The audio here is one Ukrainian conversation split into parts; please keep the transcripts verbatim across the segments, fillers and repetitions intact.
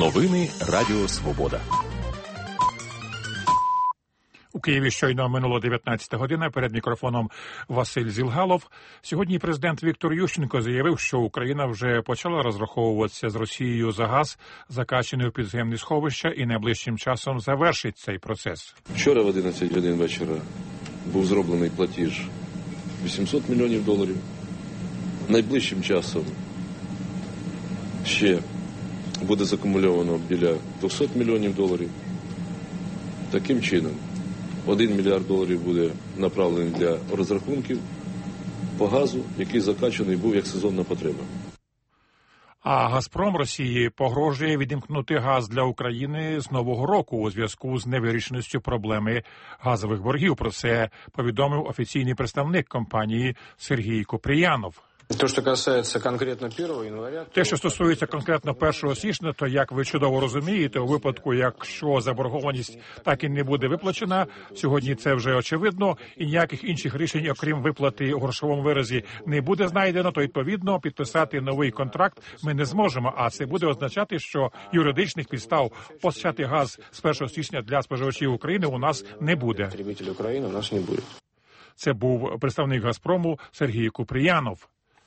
Новини Радіо Свобода. У Києві щойно минуло дев'ятнадцята година. Перед мікрофоном Василь Зілгалов. Сьогодні президент Віктор Ющенко заявив, що Україна вже почала розраховуватися з Росією за газ, закачаний у підземні сховища, і найближчим часом завершить цей процес. Вчора в одинадцять годин вечора був зроблений платіж вісімсот мільйонів доларів. Найближчим часом ще буде закумульовано біля двохсот мільйонів доларів. Таким чином, один мільярд доларів буде направлений для розрахунків по газу, який закачаний був як сезонна потреба. А «Газпром» Росії погрожує відімкнути газ для України з нового року у зв'язку з невирішеністю проблеми газових боргів. Про це повідомив офіційний представник компанії Сергій Куприянов. То, що касається конкретно першого января... Те, що стосується конкретно першого січня, то, як ви чудово розумієте, у випадку, якщо заборгованість так і не буде виплачена, сьогодні це вже очевидно, і ніяких інших рішень, окрім виплати у грошовому виразі, не буде знайдено, то, відповідно, підписати новий контракт ми не зможемо, а це буде означати, що юридичних підстав постачати газ з першого січня для споживачів України у нас не буде. Потребителів України у нас не буде. Це був представник «Газпрому» Сергій Куприянов.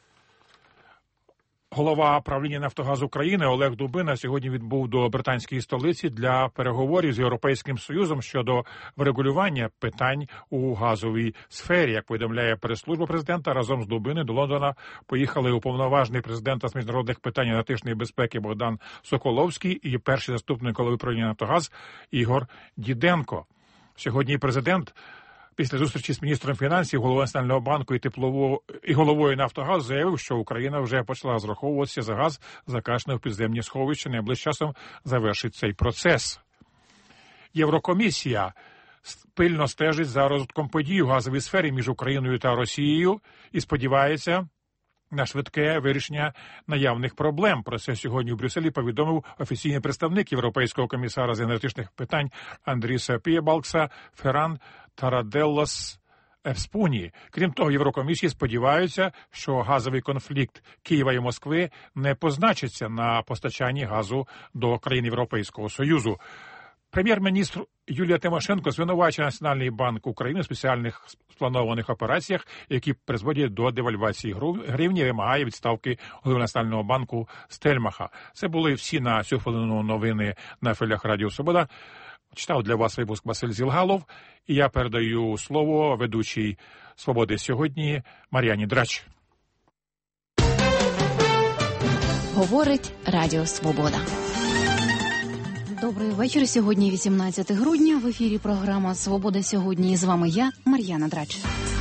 Голова правління «Нафтогаз України» Олег Дубина сьогодні відбув до британської столиці для переговорів з Європейським Союзом щодо врегулювання питань у газовій сфері. Як повідомляє прес-служба президента, разом з Дубини до Лондона поїхали уповноважений президента з міжнародних питань енергетичної безпеки Богдан Соколовський і перший заступник голови правління «Нафтогаз» Ігор Діденко. Сьогодні президент після зустрічі з міністром фінансів, головою Національного банку і теплового і головою «Нафтогаз» заявив, що Україна вже почала розраховуватися за газ, закачаний в підземні сховища. Найближчим часом завершить цей процес. Єврокомісія пильно стежить за розвитком подій у газовій сфері між Україною та Росією і сподівається на швидке вирішення наявних проблем. Про це сьогодні в Брюсселі повідомив офіційний представник Європейського комісара з енергетичних питань Андріса Пієбалкса Ферран Тараделлас Евспуні. Крім того, Єврокомісії сподіваються, що газовий конфлікт Києва і Москви не позначиться на постачанні газу до країн Європейського Союзу. Прем'єр-міністр Юлія Тимошенко звинувачує Національний банк України у спеціальних спланованих операціях, які призводять до девальвації гривні, вимагає відставки голови Національного банку Стельмаха. Це були всі на цю хвилину новини на хвилях Радіо Свобода. Читав для вас випуск Василь Зілгалов, і я передаю слово ведучій «Свободи сьогодні» Мар'яні Драч. Говорить Радіо Свобода. Добрий вечір. Сьогодні вісімнадцяте грудня. В ефірі програма «Свобода сьогодні». І з вами я, Мар'яна Драч.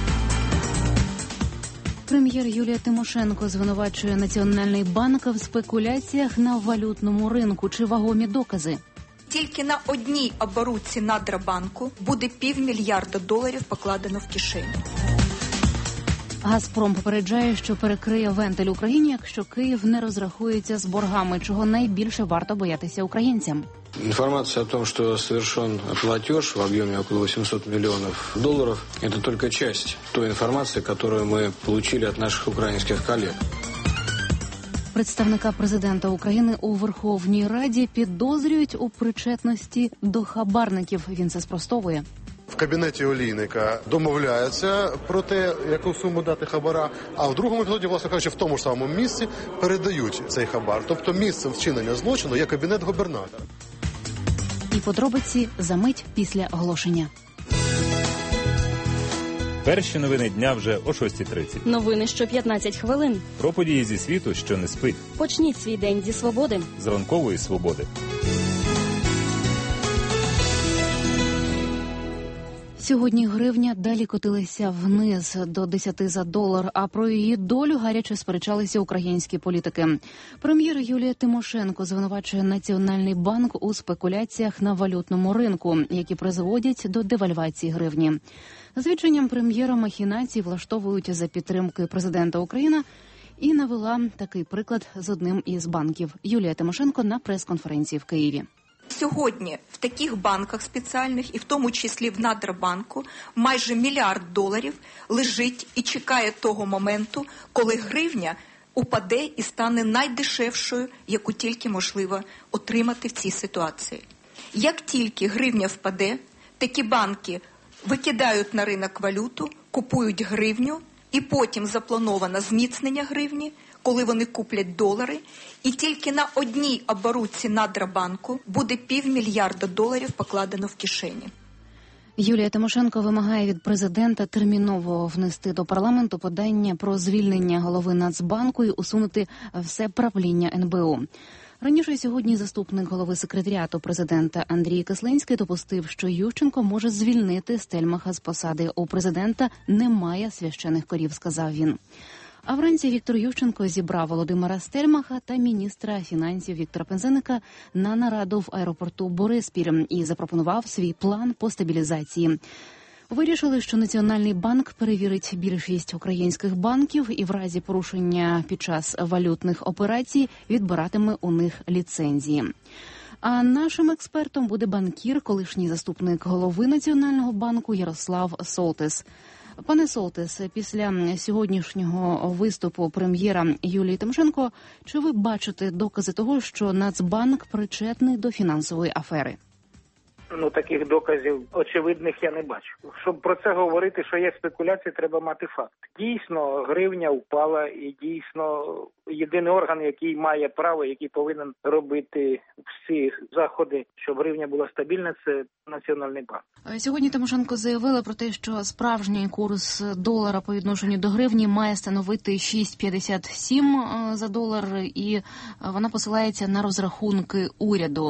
Прем'єр Юлія Тимошенко звинувачує Національний банк в спекуляціях на валютному ринку. Чи вагомі докази? Тільки на одній оборудці Надрабанку буде півмільярда доларів покладено в кишені. «Газпром» попереджає, що перекриє вентиль Україні, якщо Київ не розрахується з боргами, чого найбільше варто боятися українцям. Информация о том, что совершен платеж в объеме около восемьсот миллионов долларов, это только часть той информации, которую мы получили от наших украинских коллег. Представника президента України у Верховній Раді підозрюють у причетності до хабарників. Він це спростовує. В кабінеті олійника домовляються про те, яку суму дати хабара, а в другому епізоді, власне кажучи, в тому ж самому місці передають цей хабар. Тобто місцем вчинення злочину є кабінет губернатора. І подробиці за мить після оголошення. Перші новини дня вже о шостій тридцять. Новини що п'ятнадцять хвилин. Про події зі світу, що не спить. Почніть свій день зі свободи. З ранкової свободи. Сьогодні гривня далі котилася вниз до десяти за долар, а про її долю гаряче сперечалися українські політики. Прем'єр Юлія Тимошенко звинувачує Національний банк у спекуляціях на валютному ринку, які призводять до девальвації гривні. За свідченням прем'єра, махінації влаштовують за підтримки президента України, і навела такий приклад з одним із банків. Юлія Тимошенко на прес-конференції в Києві. Сьогодні в таких банках спеціальних, і в тому числі в Надрабанку, майже мільярд доларів лежить і чекає того моменту, коли гривня упаде і стане найдешевшою, яку тільки можливо отримати в цій ситуації. Як тільки гривня впаде, такі банки викидають на ринок валюту, купують гривню, і потім заплановано зміцнення гривні, коли вони куплять долари, і тільки на одній оборудці Надрабанку буде півмільярда доларів покладено в кишені. Юлія Тимошенко вимагає від президента терміново внести до парламенту подання про звільнення голови Нацбанку і усунути все правління ен бе у. Раніше сьогодні заступник голови секретаріату президента Андрій Кислинський допустив, що Ющенко може звільнити Стельмаха з посади. У президента немає священих корів, сказав він. А вранці Віктор Ющенко зібрав Володимира Стельмаха та міністра фінансів Віктора Пинзеника на нараду в аеропорту Бориспіль і запропонував свій план по стабілізації. Вирішили, що Національний банк перевірить більшість українських банків і в разі порушення під час валютних операцій відбиратиме у них ліцензії. А нашим експертом буде банкір, колишній заступник голови Національного банку Ярослав Солтис. Пане Солтис, після сьогоднішнього виступу прем'єра Юлії Тимошенко, чи ви бачите докази того, що Нацбанк причетний до фінансової афери? Ну, таких доказів очевидних я не бачу. Щоб про це говорити, що є спекуляції, треба мати факт. Дійсно, гривня впала і дійсно єдиний орган, який має право, який повинен робити всі заходи, щоб гривня була стабільна, це Національний банк. Сьогодні Тимошенко заявила про те, що справжній курс долара по відношенню до гривні має становити шість п'ятдесят сім за долар, і вона посилається на розрахунки уряду.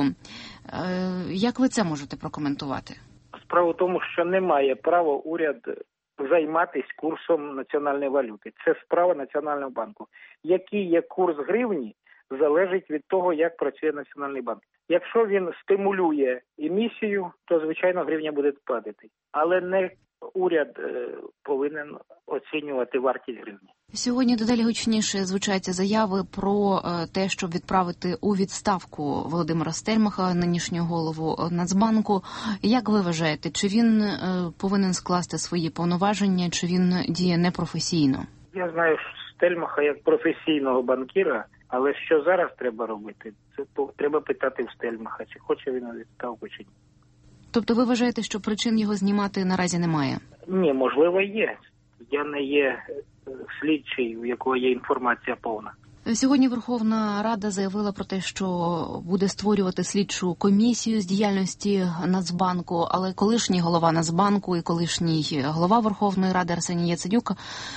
Як ви це можете прокоментувати? Справа в тому, що не має права уряд займатися курсом національної валюти. Це справа Національного банку. Який є курс гривні, залежить від того, як працює Національний банк. Якщо він стимулює емісію, то, звичайно, гривня буде падати. Але не уряд е, повинен оцінювати вартість гривні. Сьогодні дедалі гучніше звучать заяви про те, щоб відправити у відставку Володимира Стельмаха, нинішнього голову Нацбанку. Як ви вважаєте, чи він повинен скласти свої повноваження, чи він діє непрофесійно? Я знаю Стельмаха як професійного банкіра, але що зараз треба робити? Це треба питати в Стельмаха, чи хоче він у відставку, чи ні. Тобто ви вважаєте, що причин його знімати наразі немає? Ні, можливо, є. Я не є слідчий, у якого є інформація повна. Сьогодні Верховна Рада заявила про те, що буде створювати слідчу комісію з діяльності Нацбанку, але колишній голова Нацбанку і колишній голова Верховної Ради Арсеній Яценюк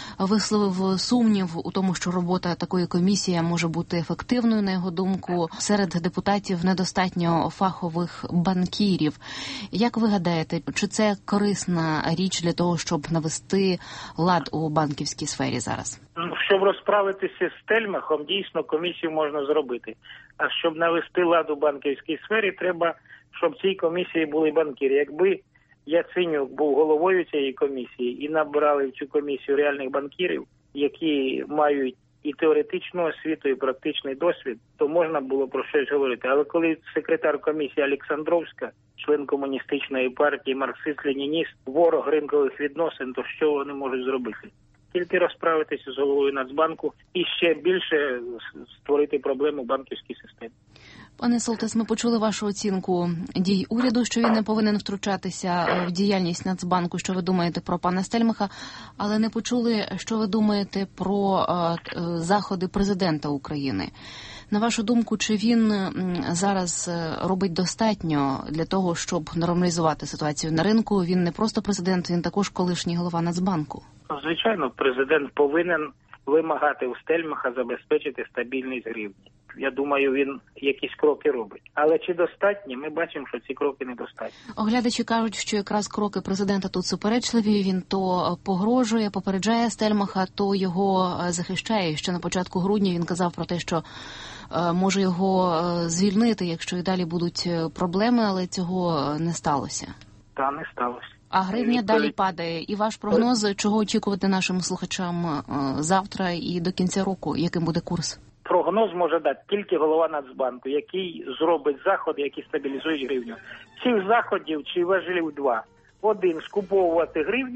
висловив сумнів у тому, що робота такої комісії може бути ефективною, на його думку. Серед депутатів недостатньо фахових банкірів. Як ви гадаєте, чи це корисна річ для того, щоб навести лад у банківській сфері зараз? Щоб розправитися з Стельмахом, дійсно комісію можна зробити. А щоб навести лад у банківській сфері, треба, щоб в цій комісії були банкіри. Якби Яценюк був головою цієї комісії і набрали в цю комісію реальних банкірів, які мають і теоретичну освіту, і практичний досвід, то можна було про щось говорити. Але коли секретар комісії Олександровська, член комуністичної партії, марксист-ленініст, ворог ринкових відносин, то що вони можуть зробити? Тільки розправитися з головою Нацбанку і ще більше створити проблему в банківській системі. Пане Солтис, ми почули вашу оцінку дій уряду, що він не повинен втручатися в діяльність Нацбанку. Що ви думаєте про пана Стельмаха, але не почули, що ви думаєте про е, заходи президента України. На вашу думку, чи він зараз робить достатньо для того, щоб нормалізувати ситуацію на ринку? Він не просто президент, він також колишній голова Нацбанку. Звичайно, президент повинен вимагати у Стельмаха забезпечити стабільність гривні. Я думаю, він якісь кроки робить. Але чи достатні? Ми бачимо, що ці кроки недостатні. Оглядачі кажуть, що якраз кроки президента тут суперечливі. Він то погрожує, попереджає Стельмаха, то його захищає. Ще на початку грудня він казав про те, що може його звільнити, якщо і далі будуть проблеми, але цього не сталося. Та, не сталося. А гривня далі падає. І ваш прогноз, чого очікувати нашим слухачам завтра і до кінця року? Яким буде курс? Прогноз може дати тільки голова Нацбанку, який зробить заходи, які стабілізують гривню. Цих заходів чи важливих два. Один – скуповувати гривню,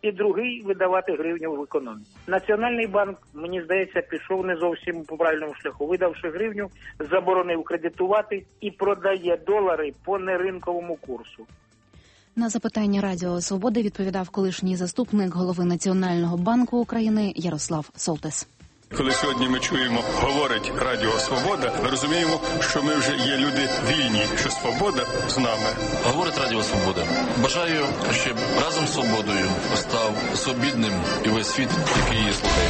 і другий видавати гривню в економіку. Національний банк, мені здається, пішов не зовсім по правильному шляху. Видавши гривню, заборонив кредитувати і продає долари по неринковому курсу. На запитання Радіо Свобода відповідав колишній заступник голови Національного банку України Ярослав Солтес. Коли сьогодні ми чуємо, говорить Радіо Свобода, ми розуміємо, що ми вже є люди вільні, що свобода з нами. Говорить Радіо Свобода. Бажаю, щоб разом з свободою став свобідним і весь світ, який її слухає.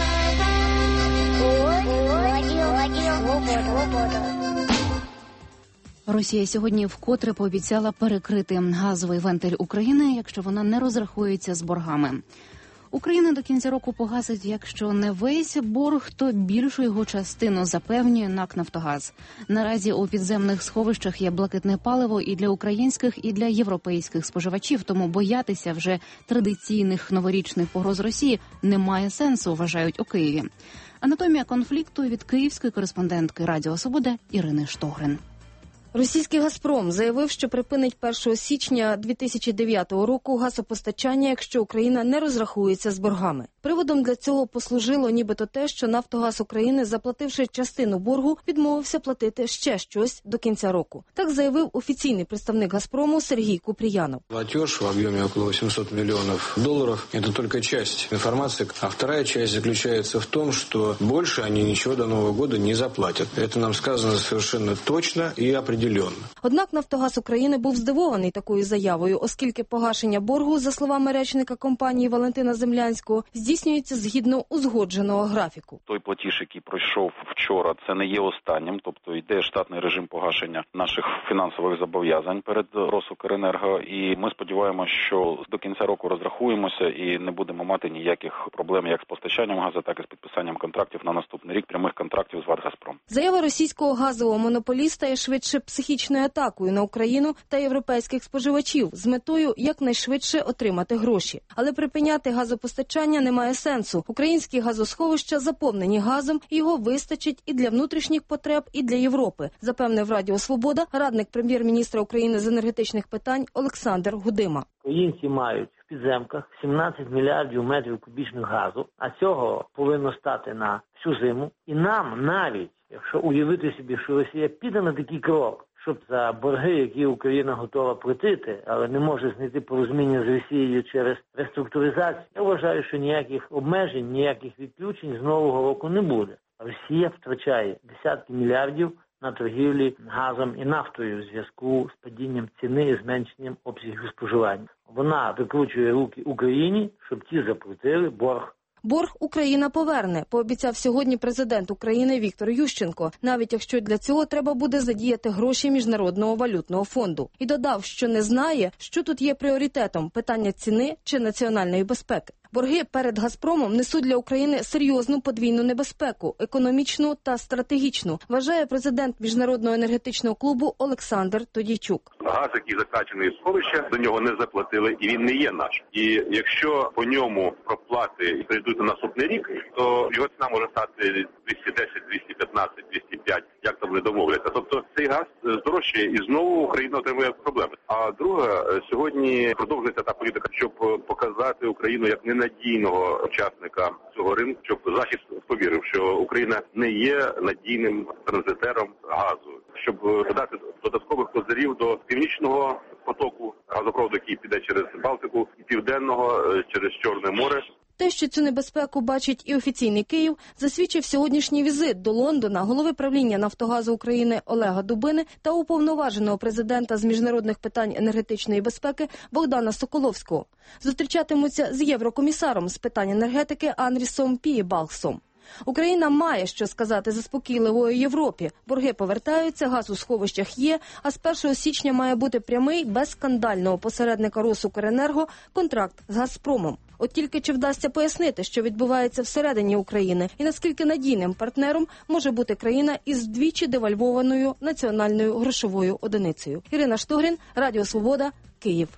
Росія сьогодні вкотре пообіцяла перекрити газовий вентиль України, якщо вона не розрахується з боргами. Україна до кінця року погасить, якщо не весь борг, то більшу його частину, запевнює НАК «Нафтогаз». Наразі у підземних сховищах є блакитне паливо і для українських, і для європейських споживачів, тому боятися вже традиційних новорічних погроз Росії немає сенсу, вважають у Києві. Анатомія конфлікту від київської кореспондентки Радіо Свобода Ірини Штогрин. Російський «Газпром» заявив, що припинить першого січня дві тисячі дев'ятого року газопостачання, якщо Україна не розрахується з боргами. Приводом для цього послужило нібито те, що «Нафтогаз України», заплативши частину боргу, відмовився платити ще щось до кінця року. Так заявив офіційний представник «Газпрому» Сергій Купріянов. Платеж в объеме около восемьсот миллионов долларов – это только часть информации, а вторая часть заключается в том, что больше они ничего до Нового года не заплатят. Это нам сказано совершенно точно и определенно. Однак «Нафтогаз України» був здивований такою заявою, оскільки погашення боргу, за словами речника компанії Валентина Землянського, здійснюється згідно узгодженого графіку. Той платіж, який пройшов вчора, це не є останнім, тобто йде штатний режим погашення наших фінансових зобов'язань перед Росукренерго, і ми сподіваємося, що до кінця року розрахуємося і не будемо мати ніяких проблем як з постачанням газу, так і з підписанням контрактів на наступний рік, прямих контрактів з «Ватгазпром». Заява російського газового монополіста є швидше психічною атакою на Україну та європейських споживачів з метою якнайшвидше отримати гроші. Але припиняти газопостачання немає сенсу. Українські газосховища заповнені газом, і його вистачить і для внутрішніх потреб, і для Європи, запевнив Радіо Свобода радник прем'єр-міністра України з енергетичних питань Олександр Гудима. Українці мають в підземках сімнадцять мільярдів метрів кубічних газу, а цього повинно стати на всю зиму. І нам навіть, якщо уявити собі, що Росія піде на такий крок, щоб за борги, які Україна готова платити, але не може знайти порозуміння з Росією через реструктуризацію, я вважаю, що ніяких обмежень, ніяких відключень з Нового року не буде. Росія втрачає десятки мільярдів на торгівлі газом і нафтою в зв'язку з падінням ціни і зменшенням обсягів споживання. Вона викручує руки Україні, щоб ті заплатили борг. Борг Україна поверне, пообіцяв сьогодні президент України Віктор Ющенко, навіть якщо для цього треба буде задіяти гроші Міжнародного валютного фонду. І додав, що не знає, що тут є пріоритетом – питання ціни чи національної безпеки. Борги перед «Газпромом» несуть для України серйозну подвійну небезпеку – економічну та стратегічну, вважає президент Міжнародного енергетичного клубу Олександр Тодійчук. Газ, який закачаний в сховище, до нього не заплатили, і він не є наш. І якщо по ньому проплати прийдуть на наступний рік, то його ціна може стати двісті десять, двісті п'ятнадцять, двісті п'ять, як там не домовляться. Тобто цей газ здорожчає і знову Україна отримує проблеми. А друге, сьогодні продовжується та політика, щоб показати Україну як ненадійного учасника цього ринку, щоб Захід повірив, що Україна не є надійним транзитером газу, щоб додати додаткових козирів до північного потоку газопроводу, який піде через Балтику, і південного через Чорне море. Те, що цю небезпеку бачить і офіційний Київ, засвідчив сьогоднішній візит до Лондона голови правління «Нафтогазу України» Олега Дубини та уповноваженого президента з міжнародних питань енергетичної безпеки Богдана Соколовського. Зустрічатимуться з єврокомісаром з питань енергетики Андрісом Пієбалксом. Україна має що сказати заспокійливої Європі. Борги повертаються, газ у сховищах є, а з першого січня має бути прямий, без скандального посередника Росукренерго контракт з «Газпромом». От тільки чи вдасться пояснити, що відбувається всередині України і наскільки надійним партнером може бути країна із двічі девальвованою національною грошовою одиницею. Ірина Штогрин, Радіо Свобода, Київ.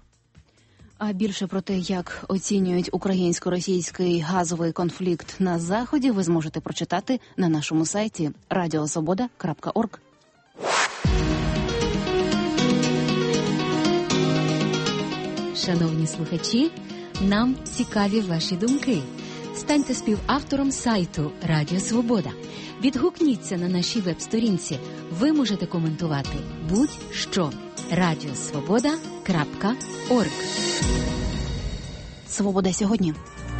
А більше про те, як оцінюють українсько-російський газовий конфлікт на Заході, ви зможете прочитати на нашому сайті радіосвобода крапка орг. Шановні слухачі, Нам цікаві ваші думки. Станьте співавтором сайту Радіо Свобода. Відгукніться на нашій веб-сторінці. Ви можете коментувати будь-що. радіосвобода крапка орг. Свобода сьогодні.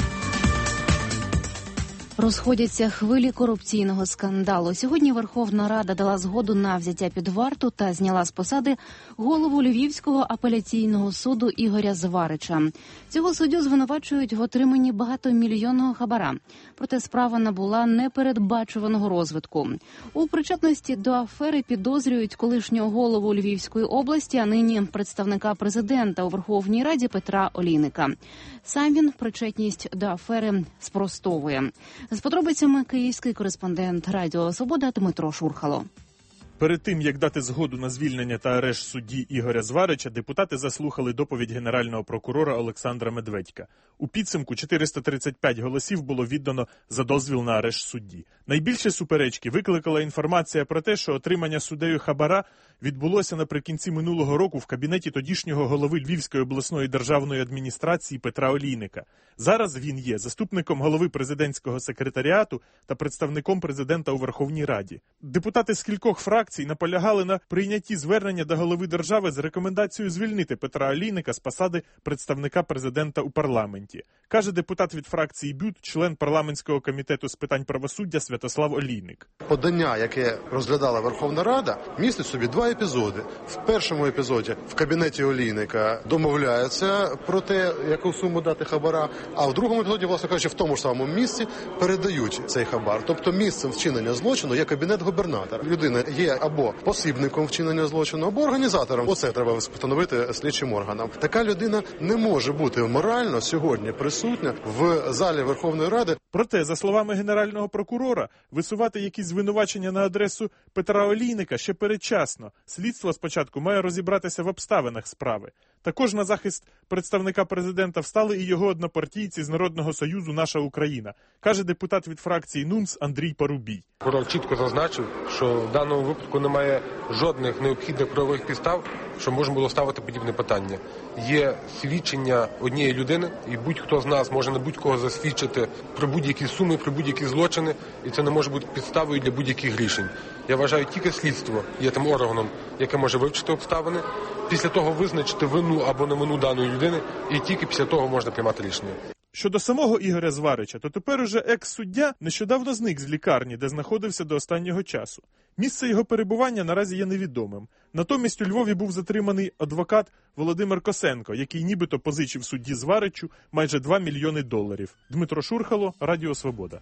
Розходяться хвилі корупційного скандалу. Сьогодні Верховна Рада дала згоду на взяття під варту та зняла з посади голову Львівського апеляційного суду Ігоря Зварича. Цього суддю звинувачують в отриманні багатомільйонного хабара. Проте справа набула непередбачуваного розвитку. У причетності до афери підозрюють колишнього голову Львівської області, а нині представника президента у Верховній Раді Петра Олійника. Сам він причетність до афери спростовує. З подробицями київський кореспондент Радіо Свобода Дмитро Шурхало. Перед тим, як дати згоду на звільнення та арешт судді Ігоря Зварича, депутати заслухали доповідь генерального прокурора Олександра Медведька. У підсумку чотириста тридцять п'ять голосів було віддано за дозвіл на арешт судді. Найбільше суперечки викликала інформація про те, що отримання суддею хабара відбулося наприкінці минулого року в кабінеті тодішнього голови Львівської обласної державної адміністрації Петра Олійника. Зараз він є заступником голови президентського секретаріату та представником президента у Верховній Раді. Депутати з кількох фракцій наполягали на прийнятті звернення до голови держави з рекомендацією звільнити Петра Олійника з посади представника президента у парламенті. Каже депутат від фракції БЮТ, член парламентського комітету з питань правосуддя Святослав Олійник. Подання, яке розглядала Верховна Рада, містить собі два епізоди. В першому епізоді в кабінеті Олійника домовляються про те, яку суму дати хабара, а в другому епізоді, власне кажучи, в тому ж самому місці передають цей хабар. Тобто місцем вчинення злочину є кабінет губернатора. Людина є або посібником вчинення злочину, або організатором. Оце треба встановити слідчим органам. Така людина не може бути морально сьогодні присутня в залі Верховної Ради. Проте, за словами генерального прокурора, висувати якісь звинувачення на адресу Петра Олійника ще передчасно. Слідство спочатку має розібратися в обставинах справи. Також на захист представника президента встали і його однопартійці з Народного Союзу «Наша Україна», каже депутат від фракції НУМС Андрій Парубій. Прокурор чітко зазначив, що в даному випадку немає жодних необхідних правових підстав, що можна було ставити подібне питання. Є свідчення однієї людини, і будь-хто з нас може на будь-кого засвідчити про будь-які суми, про будь-які злочини, і це не може бути підставою для будь-яких рішень. Я вважаю, тільки слідство є тим органом, яке може вивчити обставини, після того визначити вину або невину даної людини, і тільки після того можна приймати рішення. Щодо самого Ігоря Зварича, то тепер уже екс-суддя нещодавно зник з лікарні, де знаходився до останнього часу. Місце його перебування наразі є невідомим. Натомість у Львові був затриманий адвокат Володимир Косенко, який нібито позичив судді Зваричу майже два мільйони доларів. Дмитро Шурхало, Радіо Свобода.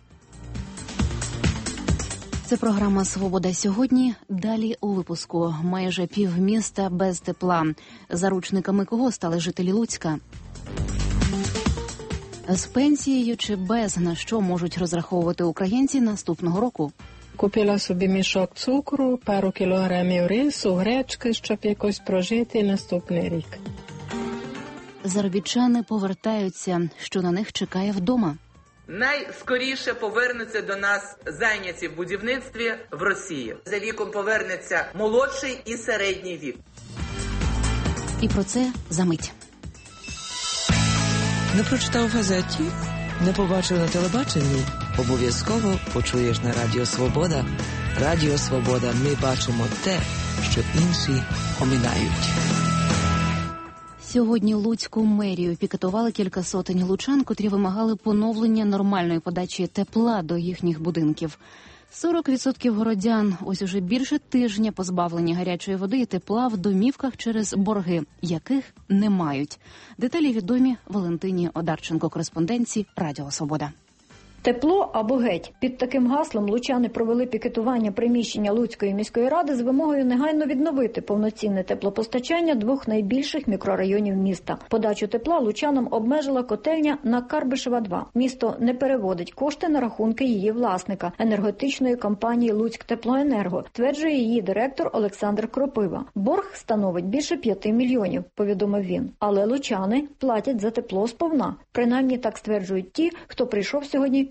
Це програма «Свобода сьогодні». Далі у випуску. Майже півміста без тепла. Заручниками кого стали жителі Луцька? З пенсією чи без, на що можуть розраховувати українці наступного року? Купила собі мішок цукру, пару кілограмів рису, гречки, щоб якось прожити наступний рік. Заробітчани повертаються. Що на них чекає вдома? Найскоріше повернуться до нас зайняті в будівництві в Росії. За віком повернеться молодший і середній вік. І про це за мить. Не прочитав в газеті? Не побачив на телебаченні? Обов'язково почуєш на Радіо Свобода. Радіо Свобода. Ми бачимо те, що інші оминають. Сьогодні Луцьку мерію пікетували кілька сотень лучан, котрі вимагали поновлення нормальної подачі тепла до їхніх будинків. сорок відсотків городян ось уже більше тижня позбавлені гарячої води і тепла в домівках через борги, яких не мають. Деталі відомі Валентині Одарченко, кореспонденції Радіо Свобода. Тепло або геть. Під таким гаслом лучани провели пікетування приміщення Луцької міської ради з вимогою негайно відновити повноцінне теплопостачання двох найбільших мікрорайонів міста. Подачу тепла лучанам обмежила котельня на Карбишева два. Місто не переводить кошти на рахунки її власника – енергетичної компанії «Луцьктеплоенерго», тверджує її директор Олександр Кропива. Борг становить більше п'яти мільйонів, повідомив він. Але лучани платять за тепло сповна. Принаймні так стверджують ті, хто прийшов сьогодні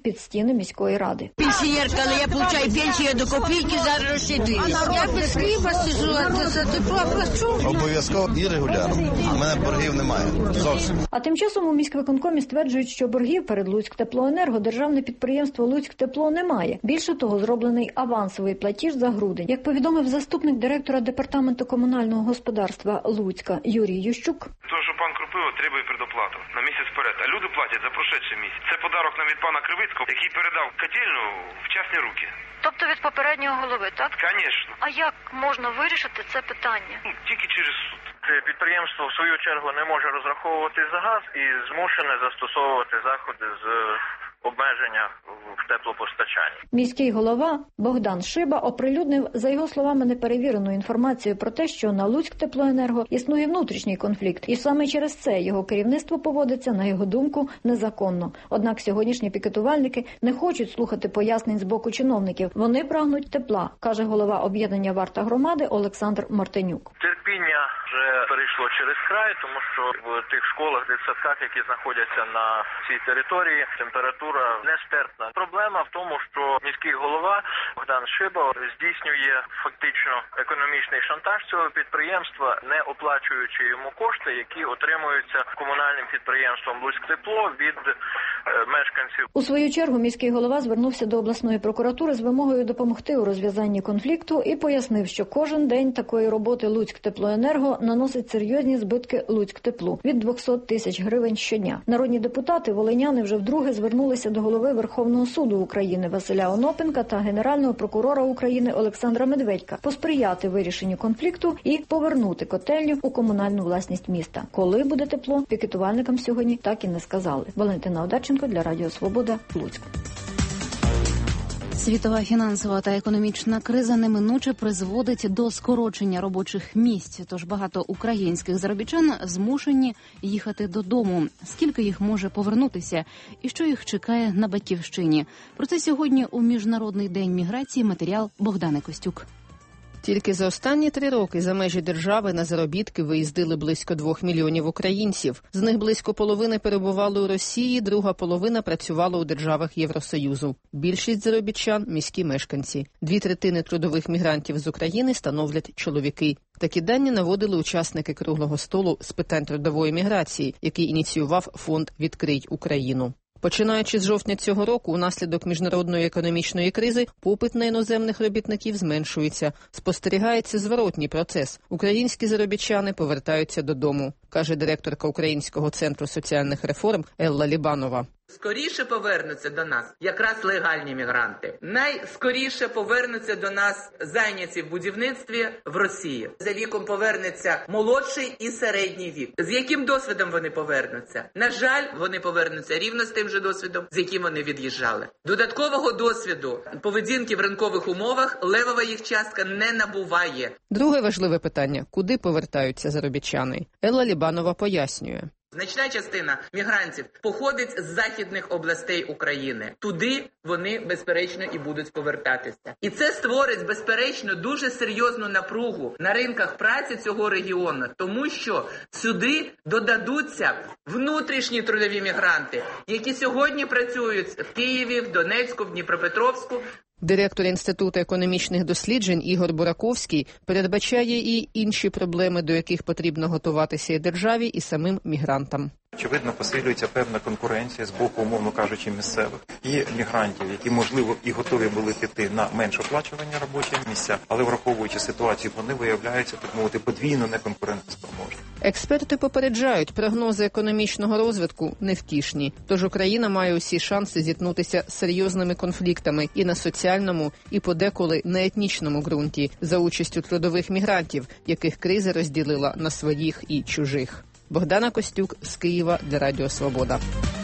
під стіни міської ради. Пенсіонерка, але я получаю пенсію до копійки, зараз розслідую. Я без хліба сижу, а за тепло плачу. Обов'язково і регулярно. У мене боргів немає. Зовсім. А тим часом у міськвиконкомі стверджують, що боргів перед Луцьктеплоенерго державне підприємство «Луцьктепло» не має. Більше того, зроблений авансовий платіж за грудень. Як повідомив заступник директора департаменту комунального господарства Луцька Юрій Ющук. То, що пан Крупило требує предоплату на місяць вперед, а люди платять за прошедший місяць. Це подарок нам від пана Кривицького, який передав котельну в частні руки. Тобто від попереднього голови, так? Звісно. А як можна вирішити це питання? Ну, тільки через суд. Це підприємство, в свою чергу, не може розраховувати за газ і змушене застосовувати заходи з обмеження в теплопостачанні. Міський голова Богдан Шиба оприлюднив, за його словами, неперевірену інформацію про те, що на Луцьктеплоенерго існує внутрішній конфлікт, і саме через це його керівництво поводиться, на його думку, незаконно. Однак сьогоднішні пікетувальники не хочуть слухати пояснень з боку чиновників. Вони прагнуть тепла, каже голова об'єднання «Варта громади» Олександр Мартинюк. Терпіння вже перейшло через край, тому що в тих школах, дитсадках, які знаходяться на цій території, температура нестерпна. Проблема в тому, що міський голова Богдан Шиба здійснює фактично економічний шантаж цього підприємства, не оплачуючи йому кошти, які отримуються комунальним підприємством «Луцьктепло» від е, мешканців. У свою чергу міський голова звернувся до обласної прокуратури з вимогою допомогти у розв'язанні конфлікту і пояснив, що кожен день такої роботи Луцьктеплоенерго наносить серйозні збитки Луцьктеплу від двісті тисяч гривень щодня. Народні депутати волиняни вже вдруге звернулися до голови Верховного суду України Василя Онопенка та Генерального прокурора України Олександра Медведька посприяти вирішенню конфлікту і повернути котельню у комунальну власність міста. Коли буде тепло, пікетувальникам сьогодні так і не сказали. Валентина Одарченко для Радіо Свобода, Луцьк. Світова фінансова та економічна криза неминуче призводить до скорочення робочих місць, тож багато українських заробітчан змушені їхати додому. Скільки їх може повернутися і що їх чекає на батьківщині? Про це сьогодні у Міжнародний день міграції матеріал Богдани Костюк. Тільки за останні три роки за межі держави на заробітки виїздили близько двох мільйонів українців. З них близько половини перебували у Росії, друга половина працювала у державах Євросоюзу. Більшість заробітчан – міські мешканці. Дві третини трудових мігрантів з України становлять чоловіки. Такі дані наводили учасники круглого столу з питань трудової міграції, який ініціював фонд «Відкрий Україну». Починаючи з жовтня цього року, унаслідок міжнародної економічної кризи, попит на іноземних робітників зменшується. Спостерігається зворотній процес. Українські заробітчани повертаються додому, каже директорка Українського центру соціальних реформ Елла Лібанова. Скоріше повернуться до нас якраз легальні мігранти. Найскоріше повернуться до нас зайняті в будівництві в Росії. За віком повернеться молодший і середній вік. З яким досвідом вони повернуться? На жаль, вони повернуться рівно з тим же досвідом, з яким вони від'їжджали. Додаткового досвіду поведінки в ринкових умовах левова їх частка не набуває. Друге важливе питання – куди повертаються заробітчани? Елла Лібанова пояснює. Значна частина мігрантів походить з західних областей України. Туди вони, безперечно, і будуть повертатися. І це створить, безперечно, дуже серйозну напругу на ринках праці цього регіону, тому що сюди додадуться внутрішні трудові мігранти, які сьогодні працюють в Києві, в Донецьку, в Дніпропетровську. Директор Інституту економічних досліджень Ігор Бураковський передбачає і інші проблеми, до яких потрібно готуватися і державі, і самим мігрантам. Очевидно, посилюється певна конкуренція з боку, умовно кажучи, місцевих і мігрантів, які, можливо, і готові були піти на менш оплачувані робочі місця, але враховуючи ситуацію, вони виявляються, так мовити, подвійно неконкурентоспроможні. Експерти попереджають, прогнози економічного розвитку невтішні. Тож Україна має усі шанси зіткнутися з серйозними конфліктами і на соціальному, і подеколи на етнічному ґрунті, за участю трудових мігрантів, яких криза розділила на своїх і чужих. Богдана Костюк з Києва для Радіо Свобода.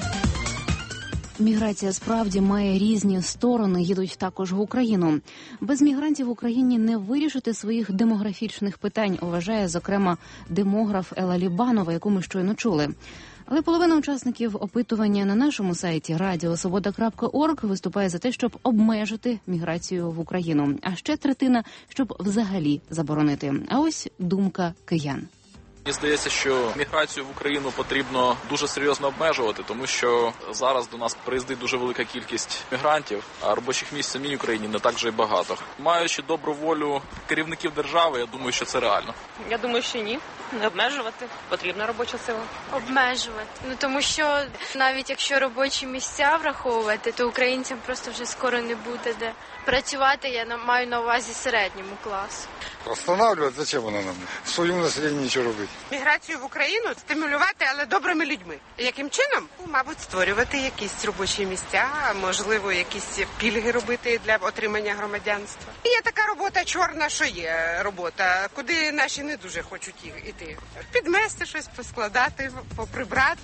Міграція справді має різні сторони, їдуть також в Україну. Без мігрантів в Україні не вирішити своїх демографічних питань, вважає, зокрема, демограф Елла Лібанова, яку ми щойно чули. Але половина учасників опитування на нашому сайті радіо свобода крапка орг виступає за те, щоб обмежити міграцію в Україну. А ще третина, щоб взагалі заборонити. А ось думка киян. Мені здається, що міграцію в Україну потрібно дуже серйозно обмежувати, тому що зараз до нас приїздить дуже велика кількість мігрантів, а робочих місць в самій Україні не так вже й багато. Маючи добру волю керівників держави, я думаю, що це реально. Я думаю, що ні. Не обмежувати. Потрібна робоча сила. Обмежувати. Ну, тому що навіть якщо робочі місця враховувати, то українцям просто вже скоро не буде де працювати. Я маю на увазі середньому класу. Останавливати? Зачем воно нам? Своєму населенню нічого робити. Міграцію в Україну стимулювати, але добрими людьми. Яким чином? Мабуть, створювати якісь робочі місця, можливо, якісь пільги робити для отримання громадянства. І є така робота чорна, що є робота, куди наші не дуже хочуть йти. Підмести щось, поскладати, поприбрати.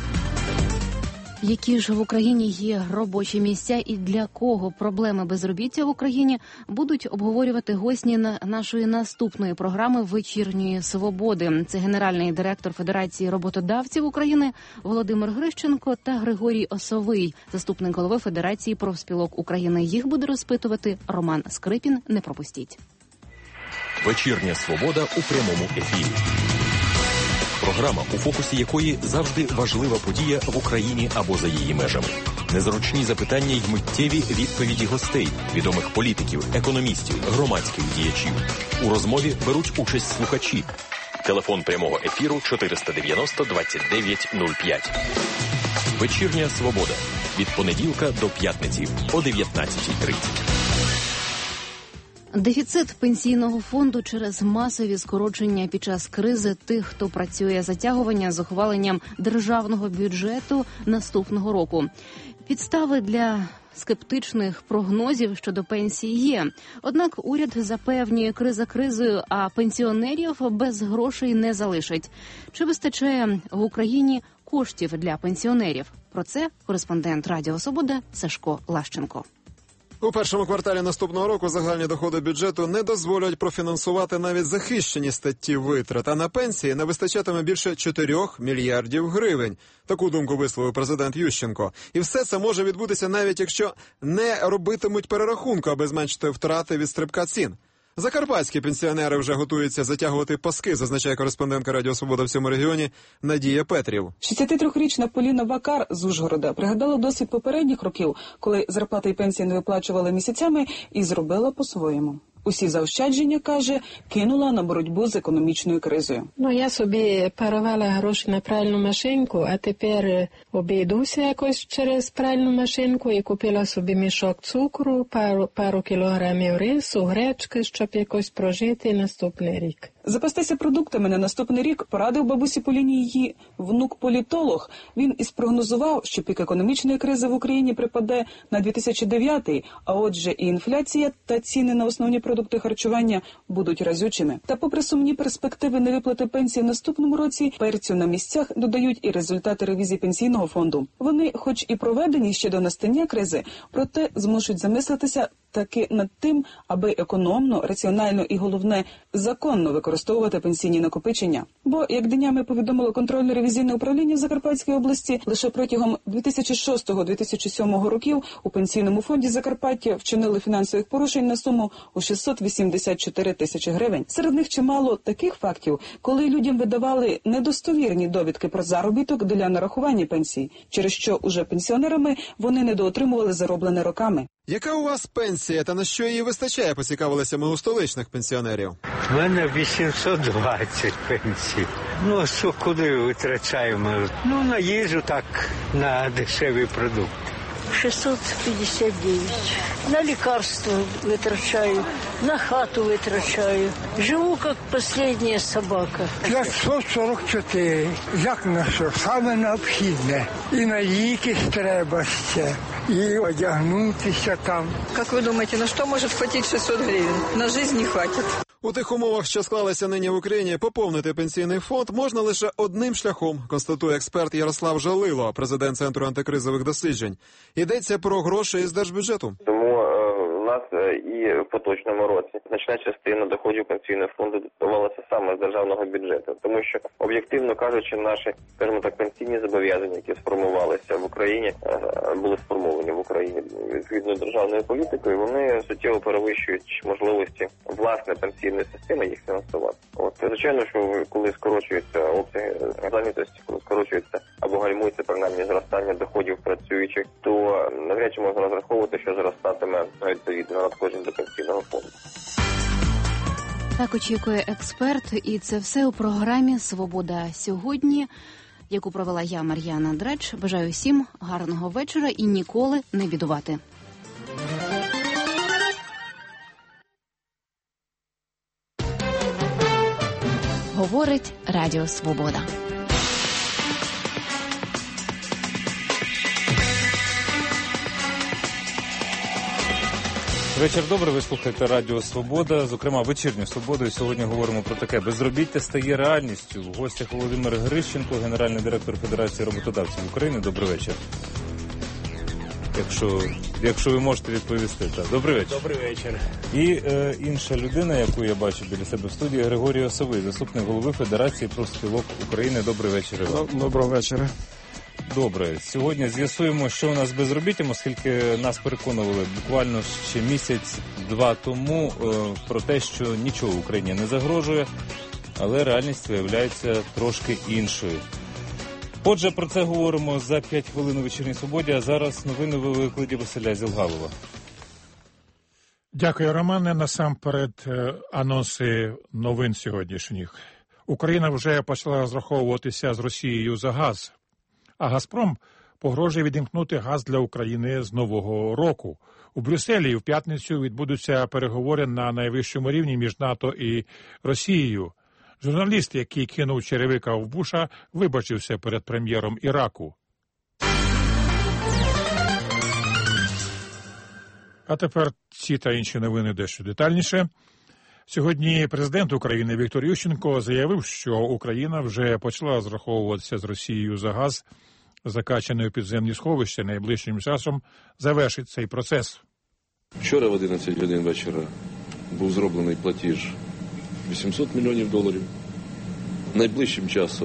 Які ж в Україні є робочі місця і для кого проблеми безробіття в Україні, будуть обговорювати гості на нашої наступної програми «Вечірньої свободи». Це генеральний директор Федерації роботодавців України Володимир Грищенко та Григорій Осовий, заступник голови Федерації профспілок України. Їх буде розпитувати Роман Скрипін. Не пропустіть. «Вечірня свобода» у прямому ефірі. Програма, у фокусі якої завжди важлива подія в Україні або за її межами. Незручні запитання й миттєві відповіді гостей, відомих політиків, економістів, громадських діячів. У розмові беруть участь слухачі. Телефон прямого ефіру чотириста дев'яносто двадцять дев'ять нуль п'ять. «Вечірня свобода» від понеділка до п'ятниці о дев'ятнадцятій тридцять. Дефіцит пенсійного фонду через масові скорочення під час кризи тих, хто працює, затягування з ухваленням державного бюджету наступного року. Підстави для скептичних прогнозів щодо пенсії є. Однак уряд запевнює, криза кризою, а пенсіонерів без грошей не залишить. Чи вистачає в Україні коштів для пенсіонерів? Про це кореспондент Радіо Свобода Сашко Лащенко. У першому кварталі наступного року загальні доходи бюджету не дозволять профінансувати навіть захищені статті витрат, а на пенсії не вистачатиме більше чотирьох мільярдів гривень. Таку думку висловив президент Ющенко. І все це може відбутися навіть якщо не робитимуть перерахунку, аби зменшити втрати від стрибка цін. Закарпатські пенсіонери вже готуються затягувати паски, зазначає кореспондентка Радіо Свобода в цьому регіоні Надія Петрів. шістдесятитрирічна Поліна Вакар з Ужгорода пригадала досвід попередніх років, коли зарплати і пенсії не виплачували місяцями, і зробила по-своєму. Усі заощадження, каже, кинула на боротьбу з економічною кризою. Ну, я собі перевела гроші на пральну машинку, а тепер обійдуся якось через пральну машинку і купила собі мішок цукру, пару, пару кілограмів рису, гречки, щоб якось прожити наступний рік. Запастися продуктами на наступний рік порадив бабусі Поліні її внук-політолог. Він і спрогнозував, що пік економічної кризи в Україні припаде на дві тисячі дев'ятий, а отже і інфляція та ціни на основні продукти харчування будуть разючими. Та попри сумні перспективи невиплати пенсії в наступному році, перцю на місцях додають і результати ревізії пенсійного фонду. Вони, хоч і проведені ще до настання кризи, проте змушують замислитися таки над тим, аби економно, раціонально і, головне, законно використовувати пенсійні накопичення. Бо, як днями повідомило контрольно-ревізійне управління в Закарпатській області, лише протягом дві тисячі шостого - дві тисячі сьомого років у пенсійному фонді Закарпаття вчинили фінансових порушень на суму у шістсот вісімдесят чотири тисячі гривень. Серед них чимало таких фактів, коли людям видавали недостовірні довідки про заробіток для нарахування пенсій, через що уже пенсіонерами вони недоотримували зароблене роками. Яка у вас пенсія та на що її вистачає, поцікавилися ми у столичних пенсіонерів. У мене вісімсот двадцять пенсій. Ну, що куди витрачаємо? Ну, на їжу так, на дешеві продукти. шестьсот пятьдесят девять. На лекарства витрачаю, на хату витрачаю. Живу, як последняя собака. п'ятсот сорок чотири. Як на що? Саме необхідне. І на ліки треба ще, і одягнутися там. Як ви думаєте, на що може хватити шістсот гривень? На життя не хватить. У тих умовах, що склалися нині в Україні, поповнити пенсійний фонд можна лише одним шляхом, констатує експерт Ярослав Жалило, президент Центру антикризових досліджень. Йдеться про гроші із держбюджету. Тому е, у нас і в поточному році значна частина доходів пенсійного фонду давалася саме з державного бюджету, тому що, об'єктивно кажучи, наші, скажімо так, пенсійні зобов'язання, які сформувалися в Україні, були сформовані в Україні відповідно державною політикою, вони суттєво перевищують можливості власне пенсійної системи їх фінансувати. От, звичайно, що коли скорочуються обсяги зайнятості, коли скорочується або гальмується принаймні зростання доходів працюючих, то навряд чи можна розраховувати, що зростатиме відповідно надходжень до пенсійного фонду. Так очікує експерт, і це все у програмі «Свобода сьогодні», яку провела я, Мар'яна Дреч. Бажаю всім гарного вечора і ніколи не бідувати. Говорить Радіо Свобода. Вечір добрий, ви слухаєте Радіо Свобода, зокрема вечірню Свободу. І сьогодні говоримо про таке: безробіття стає реальністю. В гостях Володимир Грищенко, генеральний директор Федерації роботодавців України. Добрий вечір. Якщо, якщо ви можете відповісти. Так. Добрий вечір. Добрий вечір. І е, інша людина, яку я бачу біля себе в студії, Григорій Осовий, заступник голови Федерації профспілок України. Добрий вечір. Доброго вечора. Добре, сьогодні з'ясуємо, що у нас з безробіттям, оскільки нас переконували буквально ще місяць-два тому е, про те, що нічого в Україні не загрожує, але реальність виявляється трошки іншою. Отже, про це говоримо за п'ять хвилин у вечірній Свободі, а зараз новини у викладі Василя Зілгалова. Дякую, Романе. Насамперед анонси новин сьогоднішніх. Україна вже почала розраховуватися з Росією за газ. А «Газпром» погрожує відімкнути газ для України з Нового року. У Брюсселі в п'ятницю відбудуться переговори на найвищому рівні між НАТО і Росією. Журналіст, який кинув черевика в Буша, вибачився перед прем'єром Іраку. А тепер ці та інші новини дещо детальніше. Сьогодні президент України Віктор Ющенко заявив, що Україна вже почала розраховуватися з Росією за газ, закачаний у підземні сховища. Найближчим часом завершить цей процес. Вчора в одинадцять годин вечора був зроблений платіж вісімсот мільйонів доларів. Найближчим часом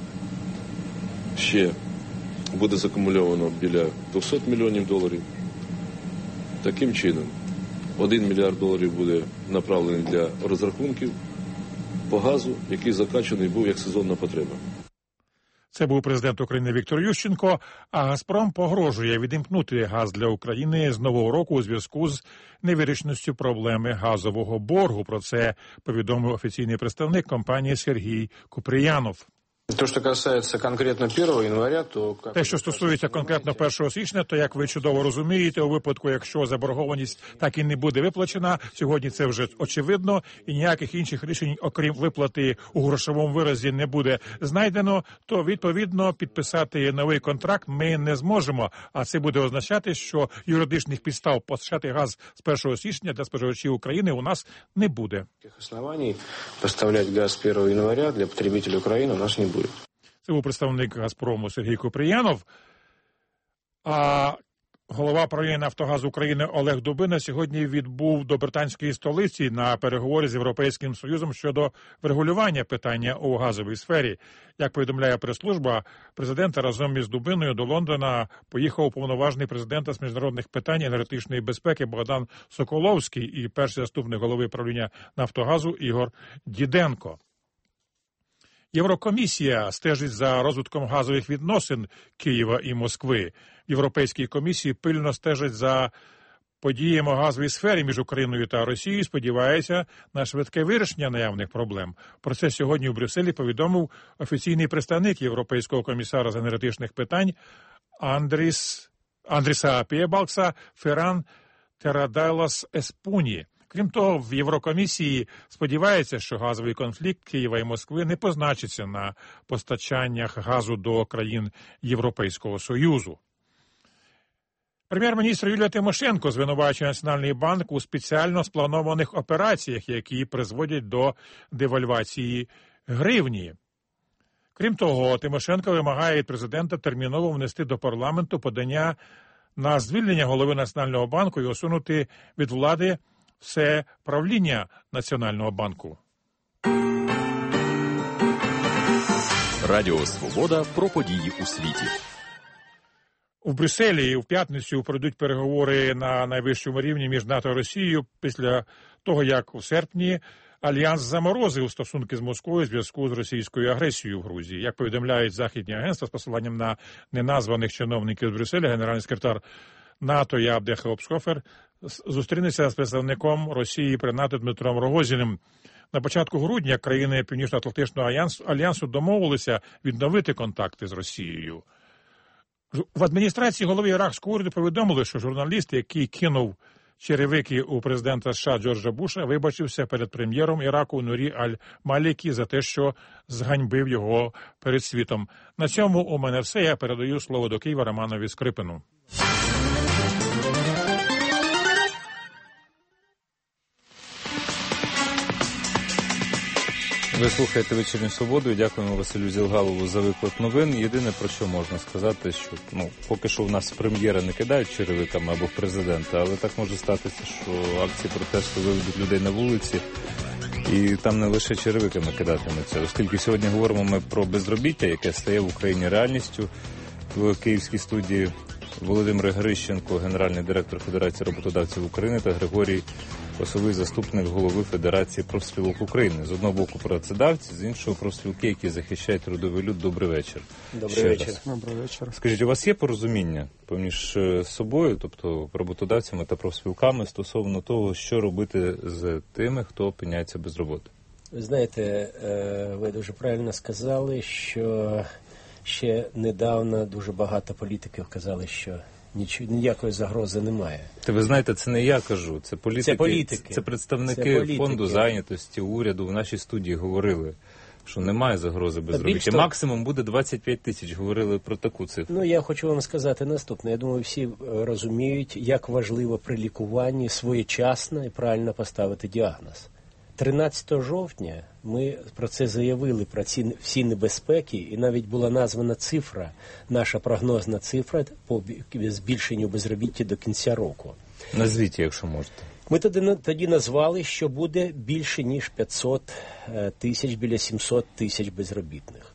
ще буде закумульовано біля двісті мільйонів доларів. Таким чином, один мільярд доларів буде направлений для розрахунків по газу, який закачаний був як сезонна потреба. Це був президент України Віктор Ющенко, а «Газпром» погрожує відімкнути газ для України з Нового року у зв'язку з невирішеністю проблеми газового боргу. Про це повідомив офіційний представник компанії Сергій Куприянов. То, що касається конкретно першого января, то... Те, що стосується конкретно першого січня, то, як ви чудово розумієте, у випадку, якщо заборгованість так і не буде виплачена, сьогодні це вже очевидно, і ніяких інших рішень, окрім виплати у грошовому виразі, не буде знайдено, то, відповідно, підписати новий контракт ми не зможемо. А це буде означати, що юридичних підстав постачати газ з першого січня для споживачів України у нас не буде. Оснований поставляти газ з першого января для потребителів України у нас не буде. Це був представник «Газпрому» Сергій Куприянов. А голова правління «Нафтогаз України» Олег Дубина сьогодні відбув до британської столиці на переговори з Європейським Союзом щодо врегулювання питання у газовій сфері. Як повідомляє прес-служба, президента разом із Дубиною до Лондона поїхав уповноважений президента з міжнародних питань енергетичної безпеки Богдан Соколовський і перший заступник голови правління «Нафтогазу» Ігор Діденко. Єврокомісія стежить за розвитком газових відносин Києва і Москви. В Європейській комісії пильно стежать за подіями у газовій сфері між Україною та Росією, сподівається на швидке вирішення наявних проблем. Про це сьогодні у Брюсселі повідомив офіційний представник Європейського комісара з енергетичних питань Андріс, Андріса Пієбалкса Ферран Терадайлас Еспуні. Крім того, в Єврокомісії сподіваються, що газовий конфлікт Києва і Москви не позначиться на постачаннях газу до країн Європейського Союзу. Прем'єр-міністр Юлія Тимошенко звинувачує Національний банк у спеціально спланованих операціях, які призводять до девальвації гривні. Крім того, Тимошенко вимагає від президента терміново внести до парламенту подання на звільнення голови Національного банку і усунути від влади все правління Національного банку. Радіо «Свобода» про події у світі. У Брюсселі в п'ятницю пройдуть переговори на найвищому рівні між НАТО і Росією після того, як у серпні Альянс заморозив стосунки з Москвою у зв'язку з російською агресією в Грузії. Як повідомляють західні агентства з посиланням на неназваних чиновників з Брюсселя, генеральний секретар НАТО Яаб Хелпсхофер зустрінеться з представником Росії при НАТО Дмитром Рогозіним. На початку грудня країни Північно-Атлантичного альянсу домовилися відновити контакти з Росією. В адміністрації голови іракського уряду повідомили, що журналіст, який кинув черевики у президента США Джорджа Буша, вибачився перед прем'єром Іраку Нурі Аль-Малікі за те, що зганьбив його перед світом. На цьому у мене все. Я передаю слово до Києва Романові Скрипину. Ви слухаєте «Вечірню Свободу» і дякуємо Василю Зілгалову за виклад новин. Єдине, про що можна сказати, що ну, поки що в нас прем'єра не кидають черевиками або в президента, але так може статися, що акції протесту виведуть людей на вулиці і там не лише черевиками кидатимуться. Оскільки сьогодні говоримо ми про безробіття, яке стає в Україні реальністю, в київській студії Володимир Грищенко, генеральний директор Федерації роботодавців України, та Григорій Осовий, заступник голови Федерації профспілок України. З одного боку працедавці, з іншого профспілки, які захищають трудовий люд. Добрий вечір. Добрий вечір. Добрий вечір. Скажіть, у вас є порозуміння поміж собою, тобто роботодавцями та профспілками, стосовно того, що робити з тими, хто опиняється без роботи? Ви знаєте, ви дуже правильно сказали, що ще недавно дуже багато політиків казали, що Нічого, ніякої загрози немає. Та ви знаєте, це не я кажу, це політики, це, політики. це представники це політики. Фонду зайнятості, уряду в нашій студії говорили, що немає загрози безробіття. Максимум буде двадцять п'ять тисяч, говорили про таку цифру. Ну, я хочу вам сказати наступне. Я думаю, всі розуміють, як важливо при лікуванні своєчасно і правильно поставити діагноз. тринадцятого жовтня ми про це заявили, про ці всі небезпеки, і навіть була названа цифра, наша прогнозна цифра по збільшенню безробіття до кінця року. Назвіть, якщо можете. Ми тоді, тоді назвали, що буде більше, ніж п'ятсот тисяч, біля сімсот тисяч безробітних.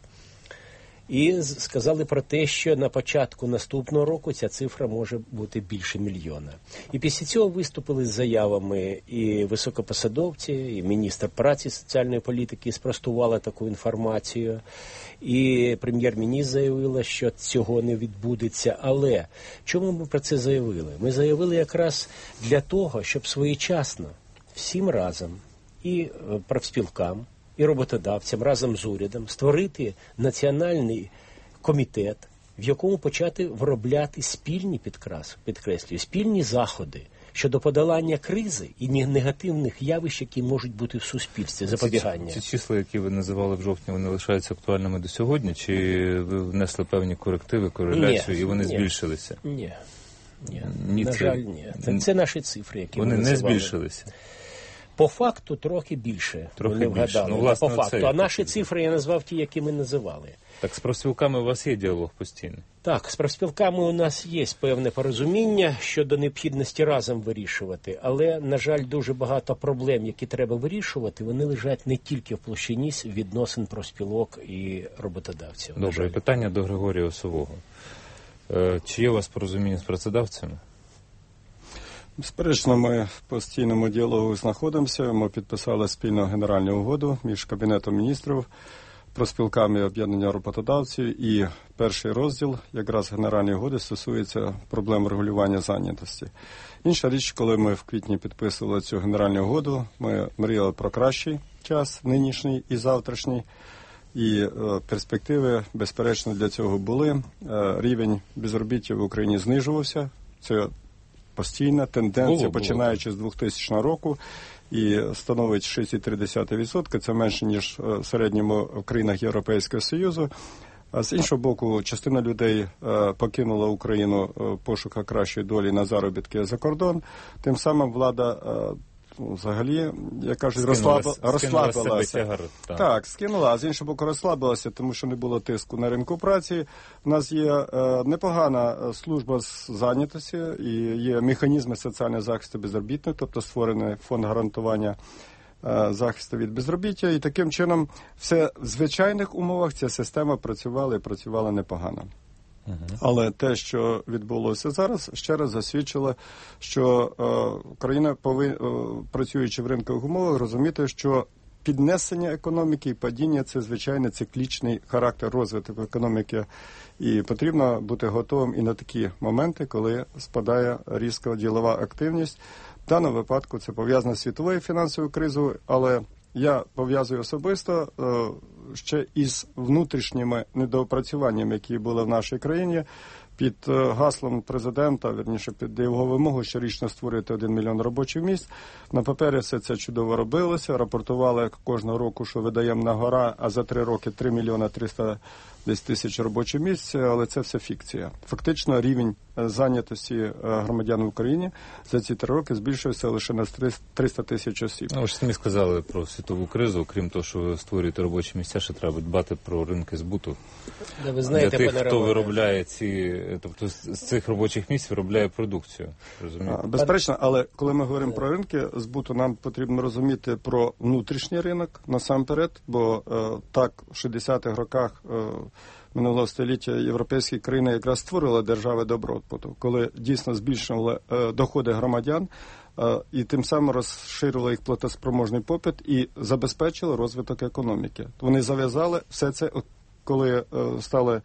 І сказали про те, що на початку наступного року ця цифра може бути більше мільйона. І після цього виступили з заявами і високопосадовці, і міністр праці і соціальної політики спростувала таку інформацію, і прем'єр-міністр заявила, що цього не відбудеться. Але чому ми про це заявили? Ми заявили якраз для того, щоб своєчасно всім разом і профспілкам, і роботодавцям разом з урядом створити національний комітет, в якому почати виробляти спільні, підкрас, підкреслюю, спільні заходи щодо подолання кризи і негативних явищ, які можуть бути в суспільстві, запобігання. Ці, ці числа, які ви називали в жовтні, вони лишаються актуальними до сьогодні? Чи ви внесли певні корективи, кореляцію, ні, і вони ні, збільшилися? Ні, ні, ні на це, жаль, ні. Це, це наші цифри, які вони ми не збільшилися? По факту трохи більше. Трохи не більше. Вгадали, ну, власне, по факту. Це, а наші цифри я назвав ті, які ми називали. Так з профспілками у вас є діалог постійний? Так, з профспілками у нас є певне порозуміння щодо необхідності разом вирішувати. Але, на жаль, дуже багато проблем, які треба вирішувати, вони лежать не тільки в площині відносин профспілок і роботодавців. Добре, питання до Григорія Осового. Чи є у вас порозуміння з працедавцями? Безперечно, ми в постійному діалогу знаходимося. Ми підписали спільну генеральну угоду між Кабінетом міністрів, профспілками і об'єднання роботодавців. І перший розділ якраз генеральної угоди стосується проблем регулювання зайнятості. Інша річ, коли ми в квітні підписували цю генеральну угоду, ми мріяли про кращий час, нинішній і завтрашній. І е, перспективи, безперечно, для цього були. Е, рівень безробіття в Україні знижувався. Це постійна тенденція, було, починаючи було. з двохтисячного року, і становить шість цілих три десятих відсотка. Це менше, ніж в середньому в країнах Європейського Союзу. А з іншого боку, частина людей е, покинула Україну в пошуках кращої долі на заробітки за кордон. Тим самим влада е, ну, взагалі, як кажуть, Скинула, розслаб... скинула розслабилася. себе тягар, так. так, скинула, а з іншого боку розслабилася, тому що не було тиску на ринку праці. У нас є е, непогана служба з зайнятості і є механізми соціального захисту безробітних, тобто створений фонд гарантування е, захисту від безробіття. І таким чином все в звичайних умовах ця система працювала і працювала непогано. Uh-huh. Але те, що відбулося зараз, ще раз засвідчило, що е, країна, пови, е, працюючи в ринкових умовах, розуміти, що піднесення економіки і падіння – це звичайний циклічний характер розвитку економіки. І потрібно бути готовим і на такі моменти, коли спадає різко ділова активність. В даному випадку це пов'язано з світовою фінансовою кризою, але я пов'язую особисто е, ще із внутрішніми недоопрацюваннями, які були в нашій країні, під е, гаслом президента, вірніше, під його вимогу щорічно створити один мільйон робочих місць. На папері все це чудово робилося, рапортували кожного року, що видаємо на гора, а за три роки три мільйони триста десь тисяч робочих місць, але це все фікція. Фактично рівень зайнятості громадян в Україні за ці три роки збільшився лише на триста тисяч осіб. Ну, ви ж самі сказали про світову кризу, крім того, що ви створюєте робочі місця, ще треба дбати про ринки збуту. Да, ви знаєте, для тих, пане хто Романе, виробляє ці, тобто з цих робочих місць виробляє продукцію. Розумієте? Безперечно, але коли ми говоримо про ринки збуту, нам потрібно розуміти про внутрішній ринок насамперед, бо е, так в шістдесятих роках е, минулого століття європейські країни якраз створили держави добробуту, коли дійсно збільшували е, доходи громадян е, і тим самим розширили їх платоспроможний попит і забезпечили розвиток економіки. Вони зав'язали все це, коли е, стали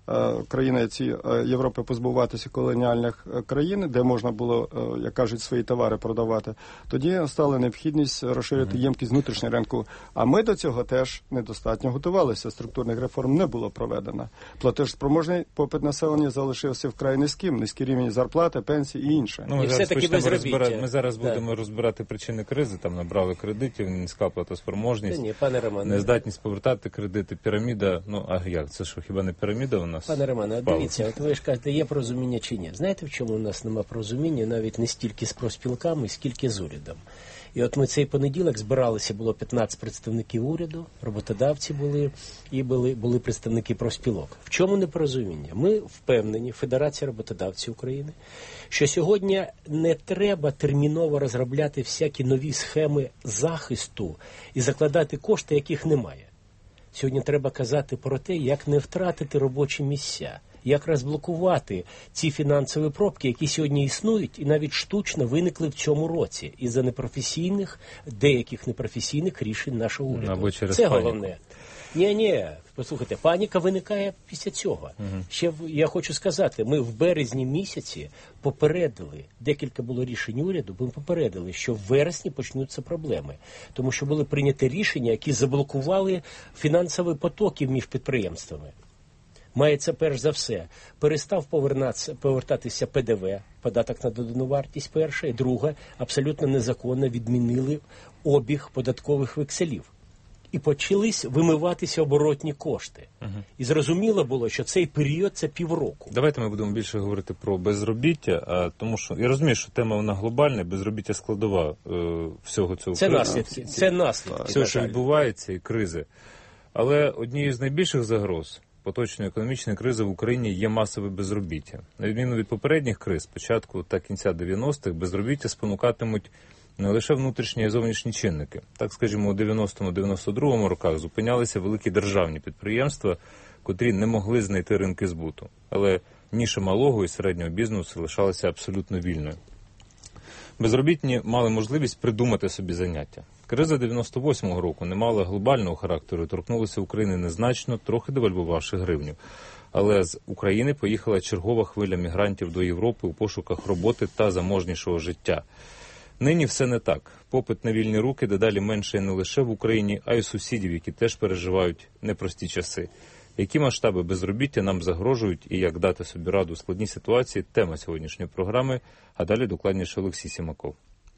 країни ці Європи позбуватися колоніальних країн, де можна було, як кажуть, свої товари продавати, тоді стала необхідність розширити ємкість внутрішнього ринку. А ми до цього теж недостатньо готувалися. Структурних реформ не було проведено. Платежспроможний попит населення залишився вкрай низьким, низький рівень зарплати, пенсії і інше. Ну, і все-таки безробіття. Ми зараз да. будемо розбирати причини кризи, там набрали кредитів, низька платоспроможність, ні, пане Романе, нездатність повертати кредити, піраміда. Ну, а як? Це що, хіба не піраміда у нас? Пане Романе, дивіться, от ви ж кажете, є порозуміння чи ні. Знаєте, в чому у нас нема порозуміння навіть не стільки з профспілками, скільки з урядом. І от ми цей понеділок збиралися, було п'ятнадцять представників уряду, роботодавці були, і були, були представники профспілок. В чому непорозуміння? Ми впевнені, Федерація роботодавців України, що сьогодні не треба терміново розробляти всякі нові схеми захисту і закладати кошти, яких немає. Сьогодні треба казати про те, як не втратити робочі місця, як розблокувати ці фінансові пробки, які сьогодні існують і навіть штучно виникли в цьому році із-за непрофесійних, деяких непрофесійних рішень нашого уряду. Або через Це паніку. головне. Ні-ні, послухайте, паніка виникає після цього. Угу. Ще я хочу сказати, ми в березні місяці попередили, декілька було рішень уряду, ми попередили, що в вересні почнуться проблеми. Тому що були прийняті рішення, які заблокували фінансові потоки між підприємствами. Мається перш за все, перестав повертатися Пе Де Ве, податок на додану вартість перша, і друга, абсолютно незаконно відмінили обіг податкових векселів. І почались вимиватися оборотні кошти. Угу. І зрозуміло було, що цей період – це півроку. Давайте ми будемо більше говорити про безробіття, а, тому що я розумію, що тема вона глобальна, безробіття складова е, всього цього. Це наслідки, це наслідки. Все, що відбувається, і кризи. Але однією з найбільших загроз поточної економічної кризи в Україні є масове безробіття. На відміну від попередніх криз, початку та кінця дев'яностих, безробіття спонукатимуть не лише внутрішні, а й зовнішні чинники. Так, скажімо, у дев'яностому-дев'яносто другому роках зупинялися великі державні підприємства, котрі не могли знайти ринки збуту. Але ніша малого і середнього бізнесу лишалася абсолютно вільною. Безробітні мали можливість придумати собі заняття. Криза дев'яносто восьмого року не мала глобального характеру і торкнулася України незначно, трохи девальвувавши гривню. Але з України поїхала чергова хвиля мігрантів до Європи у пошуках роботи та заможнішого життя. Нині все не так. Попит на вільні руки дедалі менше не лише в Україні, а й у сусідів, які теж переживають непрості часи. Які масштаби безробіття нам загрожують і як дати собі раду у складній ситуації – тема сьогоднішньої програми, а далі докладніше Олексій Сімаков.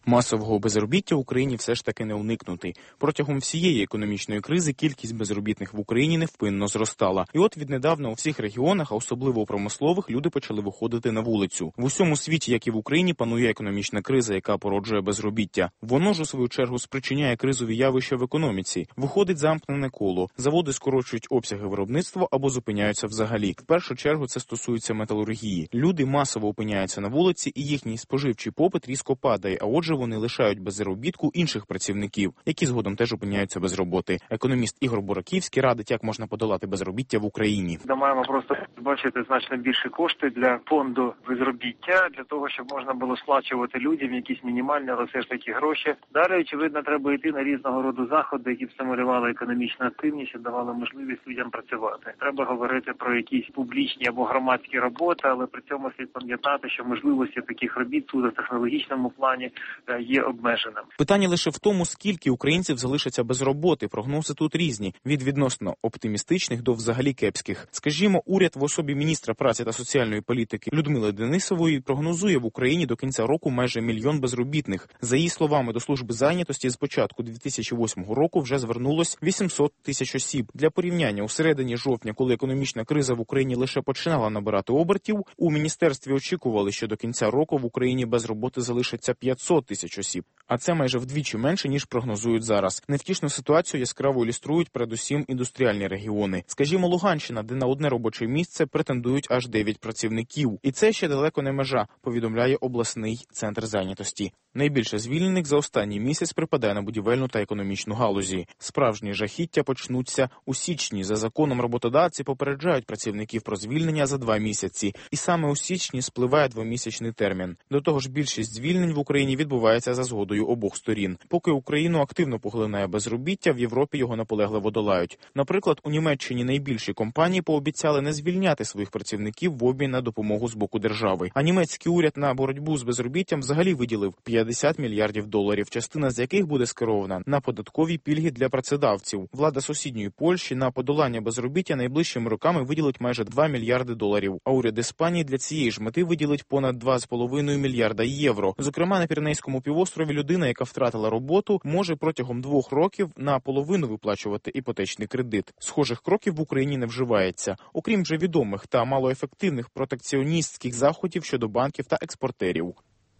Масового безробіття в Україні все ж таки не уникнути. Протягом всієї економічної кризи кількість безробітних в Україні невпинно зростала. І от віднедавна у всіх регіонах, а особливо у промислових, люди почали виходити на вулицю. В усьому світі, як і в Україні, панує економічна криза, яка породжує безробіття. Воно ж, у свою чергу, спричиняє кризові явища в економіці. Виходить замкнене коло. Заводи скорочують обсяги виробництва або зупиняються взагалі. В першу чергу це стосується металургії. Люди масово опиняються на вулиці, і їхній споживчий попит різко падає, а отже вони лишають без заробітку інших працівників, які згодом теж опиняються без роботи. Економіст Ігор Бораківський радить, як можна подолати безробіття в Україні. Ми маємо просто бачити значно більше кошти для фонду безробіття, для того, щоб можна було сплачувати людям якісь мінімальні, але все ж таки гроші. Далі, очевидно, треба йти на різного роду заходи, які б стимулювали економічну активність і давали можливість людям працювати. Треба говорити про якісь публічні або громадські роботи, але при цьому слід пам'ятати, що можливості таких робіт тут у технологічному плані є обмеженим. Питання лише в тому, скільки українців залишаться без роботи. Прогнози тут різні, від відносно оптимістичних до взагалі кепських. Скажімо, уряд в особі міністра праці та соціальної політики Людмили Денисової прогнозує в Україні до кінця року майже мільйон безробітних. За її словами, до служби зайнятості з початку дві тисячі восьмого року вже звернулось вісімсот тисяч осіб. Для порівняння, у середині жовтня, коли економічна криза в Україні лише починала набирати обертів, у міністерстві очікували, що до кінця року в Україні без роботи залишиться п'ятсот тисяч осіб. А це майже вдвічі менше, ніж прогнозують зараз. Невтішну ситуацію яскраво ілюструють передусім індустріальні регіони. Скажімо, Луганщина, де на одне робоче місце претендують аж дев'ять працівників. І це ще далеко не межа, повідомляє обласний центр зайнятості. Найбільше звільнених за останній місяць припадає на будівельну та економічну галузі. Справжні жахіття почнуться у січні. За законом роботодавці попереджають працівників про звільнення за два місяці. І саме у січні спливає двомісячний термін. До того ж, більшість звільнень в Україні відбувається за згодою обох сторін. Поки Україну активно поглинає безробіття, в Європі його наполегливо долають. Наприклад, у Німеччині найбільші компанії пообіцяли не звільняти своїх працівників в обмін на допомогу з боку держави. А німецький уряд на боротьбу з безробіттям взагалі виділив п'ятдесят мільярдів доларів, частина з яких буде скерована на податкові пільги для працедавців. Влада сусідньої Польщі на подолання безробіття найближчими роками виділить майже два мільярди доларів, а уряд Іспанії для цієї ж мети виділить понад два з половиною мільярда євро. Зокрема, на Піренейському півострові людина, яка втратила роботу, може протягом двох років наполовину виплачувати іпотечний кредит. Схожих кроків в Україні не вживається, окрім вже відомих та малоефективних протекціоністських заходів щодо банків та експортерів.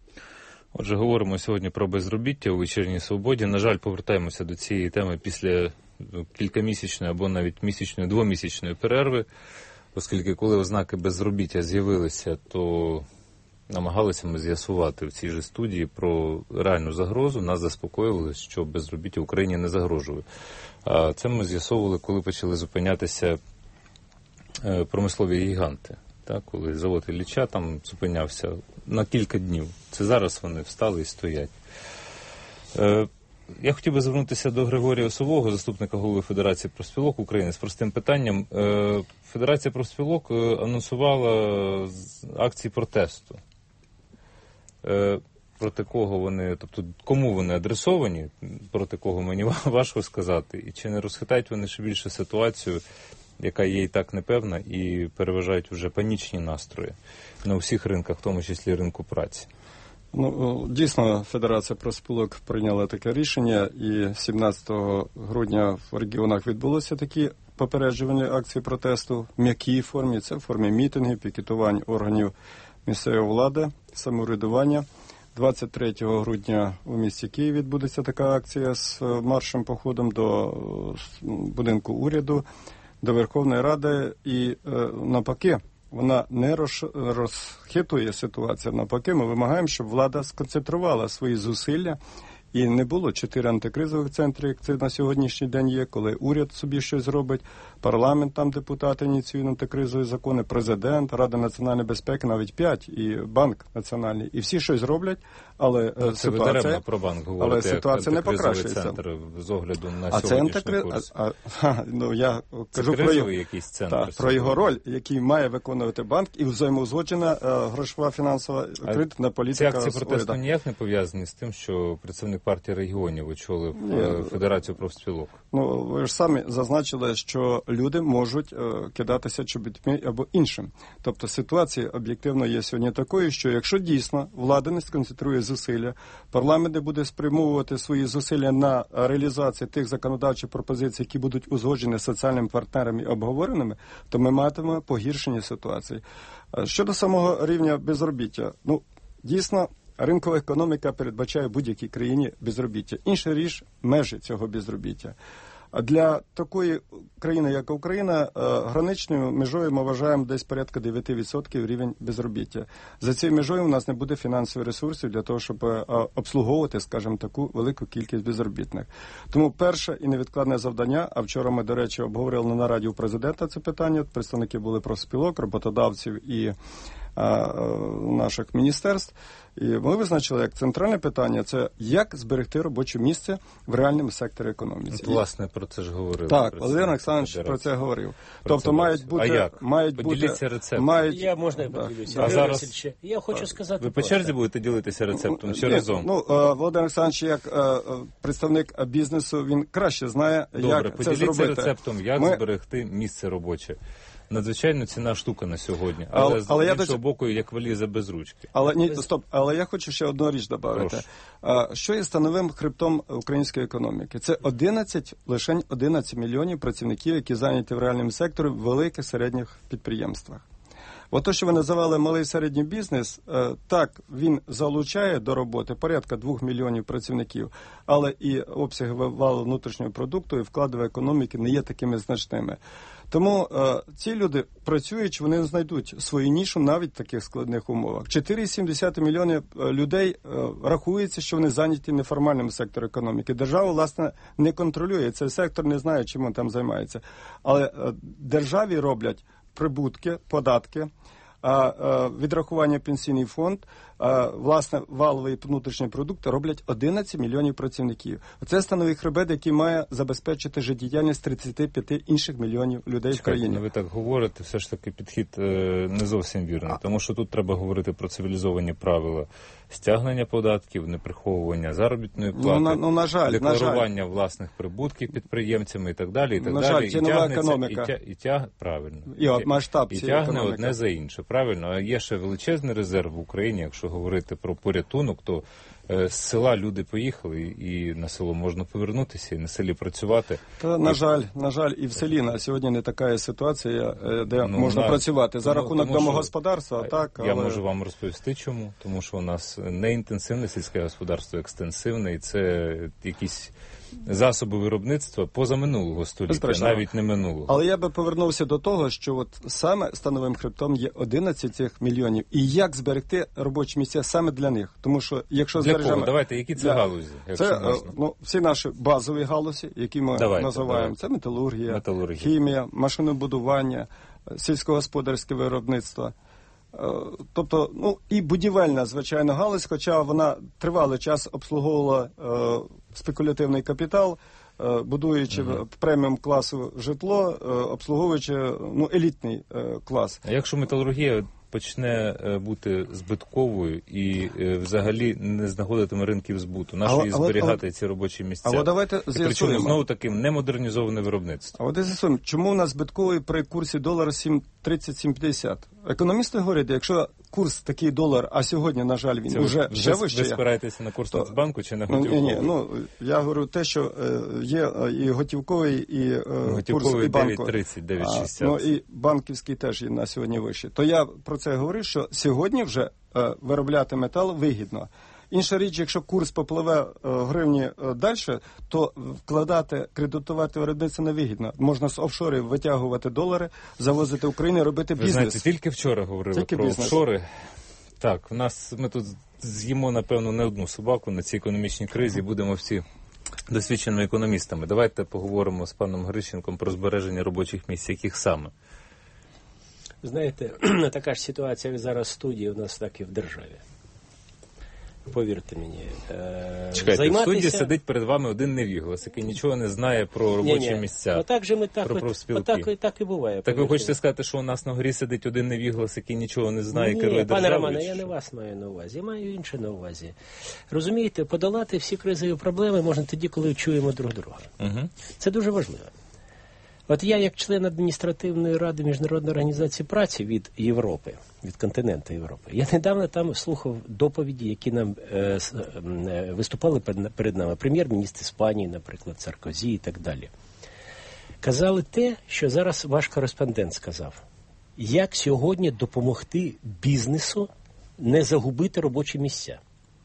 Отже, говоримо сьогодні про безробіття у «Вечірній Свободі». На жаль, повертаємося до цієї теми після кількамісячної або навіть місячної, двомісячної перерви, оскільки коли ознаки безробіття з'явилися, то намагалися ми з'ясувати в цій же студії про реальну загрозу. Нас заспокоювали, що безробіття в Україні не загрожує. А це ми з'ясовували, коли почали зупинятися промислові гіганти. Так, коли завод Ілліча там зупинявся на кілька днів. Це зараз вони встали і стоять. Е, я хотів би звернутися до Григорія Осового, заступника голови Федерації профспілок України, з простим питанням. Е, Федерація профспілок анонсувала акції протесту. Е, проти кого вони, тобто кому вони адресовані, проти кого мені важко сказати, і чи не розхитають вони ще більше ситуацію, яка є і так непевна, і переважають вже панічні настрої на всіх ринках, в тому числі ринку праці. Ну, дійсно, Федерація профспілок прийняла таке рішення, і сімнадцятого грудня в регіонах відбулися такі попереджувальні акції протесту в м'якій формі, це в формі мітингів, пікетувань органів місцевої влади, самоврядування. двадцять третього грудня у місті Києві відбудеться така акція з маршем походом до будинку уряду, до Верховної Ради, і е, навпаки, вона не роз, розхитує ситуацію. Навпаки, ми вимагаємо, щоб влада сконцентрувала свої зусилля, і не було чотири антикризових центри, як це на сьогоднішній день є, коли уряд собі щось робить, парламент, там депутати ініціюють антикризові закони, президент, Рада національної безпеки, навіть п'ять, і банк національний, і всі щось роблять, але ну, це ситуація, про банк говорите, але ситуація не покращується. Центр з огляду на а сьогоднішній антикри... курс. А, а, ну, я це кажу про його, якийсь центр, та, про його роль, який має виконувати банк, і взаємоузгоджена е, грошова фінансова кредитна політика. Ці акції протесту ніяк не пов'язані з тим, що представник партії регіонів очолив Ні. Федерацію профспілок. Ну, ви ж самі зазначили, що люди можуть е, кидатися чобітьми або іншим. Тобто ситуація об'єктивно є сьогодні такою, що якщо дійсно влада не сконцентрує зусилля, парламент не буде спрямовувати свої зусилля на реалізацію тих законодавчих пропозицій, які будуть узгоджені з соціальними партнерами і обговореними, то ми матимемо погіршення ситуації. Щодо самого рівня безробіття, ну, дійсно, ринкова економіка передбачає будь-якій країні безробіття. Інша річ – межі цього безробіття. А для такої країни, як Україна, граничною межою ми вважаємо десь порядка дев'ять відсотків рівень безробіття. За цією межою у нас не буде фінансових ресурсів для того, щоб обслуговувати, скажімо, таку велику кількість безробітних. Тому перше і невідкладне завдання, а вчора ми, до речі, обговорили на нараді у президента це питання, представники були профспілок, роботодавців і наших міністерств. І ми визначили, як центральне питання, це як зберегти робоче місце в реальному секторі економіці. Власне, про це ж говорили. Так, Володимир Олександрович про це говорив. Про тобто, це мають бути... А як? Мають Поділіться бути, рецептом. Мають... Я, можна я поділюся? А зараз... Я хочу сказати... Ви по черзі будете ділитися рецептом чи Ні, разом? Ну, Володимир Олександрович, як представник бізнесу, він краще знає, Добре, як це зробити. поділіться рецептом, як Ми... зберегти місце робоче. Надзвичайно ціна штука на сьогодні, але, але з але іншого я боку, як валіза без ручки. Але ні, стоп, але я хочу ще одну річ додати. Що є становим хребтом української економіки? Це одинадцять, лише одинадцять мільйонів працівників, які зайняті в реальному секторі в великих середніх підприємствах. От те, що ви називали малий середній бізнес, так, він залучає до роботи порядка двох мільйонів працівників, але і обсяги валового внутрішнього продукту і вклади в економіки не є такими значними. Тому е, ці люди, працюючи, вони знайдуть свою нішу навіть в таких складних умовах. чотири цілих сім десятих мільйонів людей е, рахується, що вони зайняті в неформальному секторі економіки. Держава, власне, не контролює. Цей сектор не знає, чим він там займається. Але е, державі роблять прибутки, податки, відрахування пенсійний фонд, власне, валовий внутрішній продукт роблять одинадцять мільйонів працівників. Це становий хребет, який має забезпечити життєдіяльність тридцять п'ять інших мільйонів людей Чекайте, в країні. Ви так говорите, все ж таки підхід е, не зовсім вірний, тому що тут треба говорити про цивілізовані правила стягнення податків, неприховування заробітної плати, ну, на, ну, на жаль, декларування на жаль. власних прибутків підприємцями і так далі. І так на далі. жаль, тінова економіка. І, тя, і, тяг, правильно. І, і, масштаб і тягне економіки. Одне за інше. Правильно, а є ще величезний резерв в Україні, якщо говорити про порятунок, то е, з села люди поїхали, і на село можна повернутися, і на селі працювати. Та, на і... жаль, на жаль, і в селі на сьогодні не така ситуація, де ну, можна на... працювати. За тому, рахунок тому, домогосподарства, що... так. Я але... можу вам розповісти чому. Тому що у нас не інтенсивне сільське господарство, екстенсивне, і це якісь засоби виробництва поза минулого століття, навіть не минулого. Але я би повернувся до того, що от саме становим хребтом є одинадцять цих мільйонів. І як зберегти робочі місця саме для них? Тому що якщо для збережемо... кого? Давайте, які це для... галузі? Це ну, всі наші базові галузі, які ми давайте, називаємо. Давайте. Це металургія, металургія, хімія, машинобудування, сільськогосподарське виробництво. Тобто, ну, і будівельна, звичайно, галузь, хоча вона тривалий час обслуговувала е, спекулятивний капітал, е, будуючи mm-hmm. преміум класу житло, е, обслуговуючи ну, елітний е, клас. А якщо металургія почне бути збитковою і е, взагалі не знаходитиме ринків збуту, нащо її зберігати але, ці робочі місця? А давайте з'ясуємо. Причому знову таким немодернізоване виробництво. А от з'ясуємо, чому у нас збитковий при курсі долара сім тридцять - сім п'ятдесят? Економісти говорять, якщо курс такий долар, а сьогодні, на жаль, він це вже, ви, вже вище. Ви спираєтеся на курс Нацбанку чи на готівковий? Ні, ні, ну, я говорю те, що е, є і готівковий, і е, готівковий курс і банку. дев'ять тридцять, дев'ять шістдесят. Ну, і банківський теж є на сьогодні вищий. То я про це говорю, що сьогодні вже е, виробляти метал вигідно. Інша річ, якщо курс попливе е, гривні е, далі, то вкладати, кредитувати виробництво невигідно. Можна з офшорів витягувати долари, завозити в Україну, робити бізнес. Ви знаєте, тільки вчора говорили тільки про бізнес. офшори. Так, в нас ми тут з'їмо, напевно, не одну собаку на цій економічній кризі, будемо всі досвідченими економістами. Давайте поговоримо з паном Грищенком про збереження робочих місць, яких саме. Знаєте, така ж ситуація, як зараз в студії, у нас так і в державі. повірте мені. Е, Чекайте, займатися... в суді сидить перед вами один невіглас, який нічого не знає про робочі Ні-ні. місця, Отак же ми так, про от, профспілки. отак, так і буває. Так ви хочете сказати, що у нас на горі сидить один невіглас, який нічого не знає і керує Ні, державою? пане Романе, я не вас маю на увазі, я маю інше на увазі. Розумієте, подолати всі кризові проблеми можна тоді, коли чуємо друг друга. Угу. Це дуже важливо. От я, як член адміністративної ради Міжнародної організації праці від Європи, від континенту Європи, я недавно там слухав доповіді, які нам е, е, виступали перед нами. Прем'єр-міністр Іспанії, наприклад, Саркозі і так далі. Казали те, що зараз ваш кореспондент сказав. Як сьогодні допомогти бізнесу не загубити робочі місця?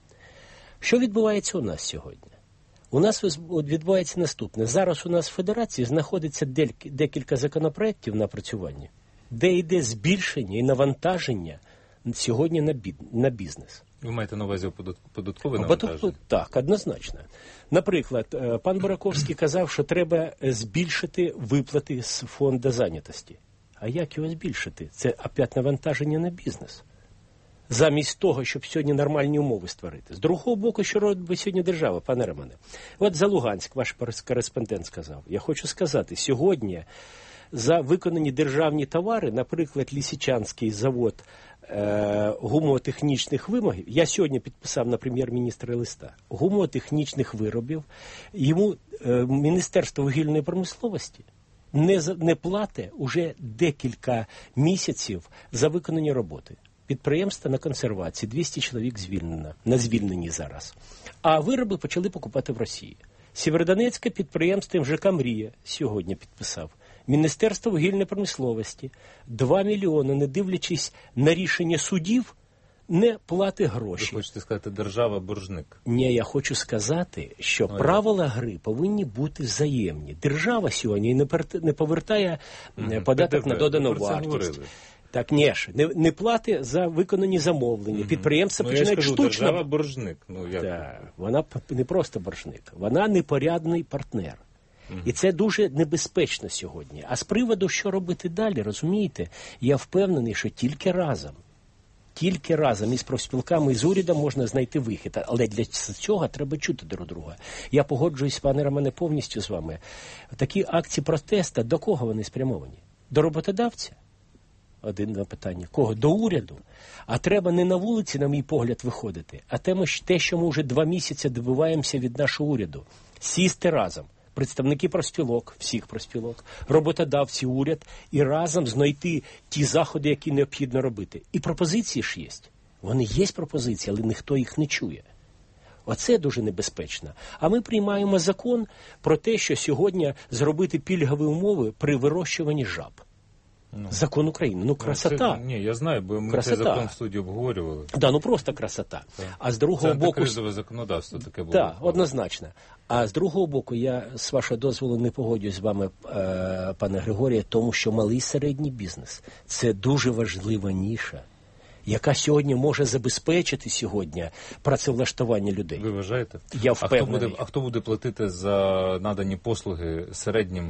Що відбувається у нас сьогодні? У нас відбувається наступне. Зараз у нас в Федерації знаходиться декілька законопроєктів на опрацюванні, де йде збільшення і навантаження сьогодні на, бід... на бізнес. Ви маєте на увазі податкове навантаження? Так, однозначно. Наприклад, пан Бураковський казав, що треба збільшити виплати з фонду зайнятості. А як його збільшити? Це опять навантаження на бізнес. Замість того, щоб сьогодні нормальні умови створити. З другого боку, що робить сьогодні держава, пане Романе? От за Луганськ ваш кореспондент сказав. Я хочу сказати, сьогодні за виконані державні товари, наприклад, Лисичанський завод е, гумотехнічних вимогів, я сьогодні підписав на прем'єр-міністра листа, гумотехнічних виробів, йому е, Міністерство вугільної промисловості не, не платить уже декілька місяців за виконані роботи. Підприємства на консервації, двісті чоловік звільнено, на звільненні зараз. А вироби почали покупати в Росії. Сєвєродонецьке підприємство МЖК «Мрія» сьогодні підписав. Міністерство вугільної промисловості два мільйони, не дивлячись на рішення судів, не платить гроші. Ви хочете сказати, держава боржник? Ні, я хочу сказати, що а правила гри повинні бути взаємні. Держава сьогодні не повертає угу. податок на додану вартість. Так, ні ж, не, не плати за виконані замовлення. Mm-hmm. Підприємства ну, починають штучно... Держава боржник. Ну, як? Так, вона не просто боржник, вона непорядний партнер. Mm-hmm. І це дуже небезпечно сьогодні. А з приводу, що робити далі, розумієте, я впевнений, що тільки разом, тільки разом із профспілками, і з урядом можна знайти вихід. Але для цього треба чути друг друга. Я погоджуюсь, пане Романе, повністю з вами. Такі акції протесту, до кого вони спрямовані? До роботодавця? Один-два питання. Кого? До уряду. А треба не на вулиці, на мій погляд, виходити, а те, що ми вже два місяці добиваємося від нашого уряду. Сісти разом. Представники профспілок, всіх профспілок, роботодавці, уряд, і разом знайти ті заходи, які необхідно робити. І пропозиції ж є. Вони є пропозиції, але ніхто їх не чує. Оце дуже небезпечно. А ми приймаємо закон про те, що сьогодні зробити пільгові умови при вирощуванні жаб. Ну. Закон України. Ну, красота. Це, ні, я знаю, бо ми красота. цей закон в студії обговорювали. Да, ну просто красота. Так. А з другого це боку... Це антикризове законодавство таке було. Так, однозначно. А з другого боку, я, з вашого дозволу, не погоджуюсь з вами, е, пане Григорія, тому що малий і середній бізнес – це дуже важлива ніша, яка сьогодні може забезпечити сьогодні працевлаштування людей. Ви вважаєте? Я впевнений. А хто буде, а хто буде платити за надані послуги середнім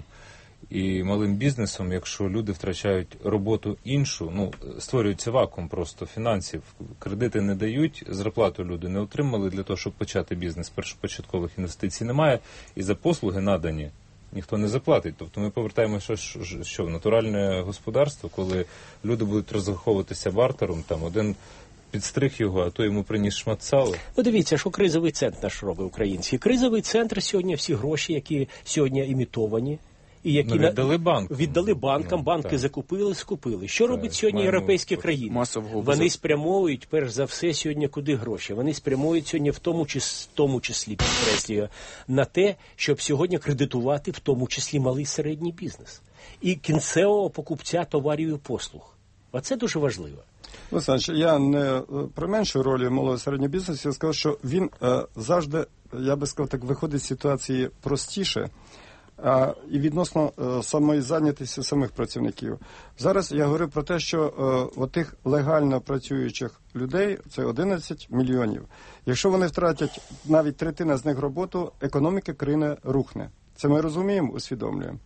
і малим бізнесом, якщо люди втрачають роботу іншу, ну, створюється вакуум просто фінансів, кредити не дають, зарплату люди не отримали для того, щоб почати бізнес, першопочаткових інвестицій немає, і за послуги надані ніхто не заплатить. Тобто ми повертаємося що, що в натуральне господарство, коли люди будуть розраховуватися бартером, там один підстриг його, а то йому приніс шмат сала. Ну, дивіться, що кризовий центр наш робить український. Кризовий центр сьогодні всі гроші, які сьогодні імітовані, і які ну, віддали банкам. Віддали банкам, ну, банки так. закупили, скупили. Що так, робить сьогодні європейські країни? Вони спрямовують, перш за все, сьогодні куди гроші? Вони спрямовують сьогодні в тому числі, в тому числі підкреслюю, на те, щоб сьогодні кредитувати в тому числі малий і середній бізнес. І кінцевого покупця товарів і послуг. Оце дуже важливо. Ну, Санч, я не применшую ролі малого і середнього бізнесу, я сказав, що він е, завжди, я би сказав, так виходить з ситуації простіше, а, і відносно е, самої зайнятості самих працівників. Зараз я говорю про те, що е, отих легально працюючих людей, це одинадцять мільйонів. Якщо вони втратять навіть третина з них роботу, економіка країни рухне. Це ми розуміємо, усвідомлюємо.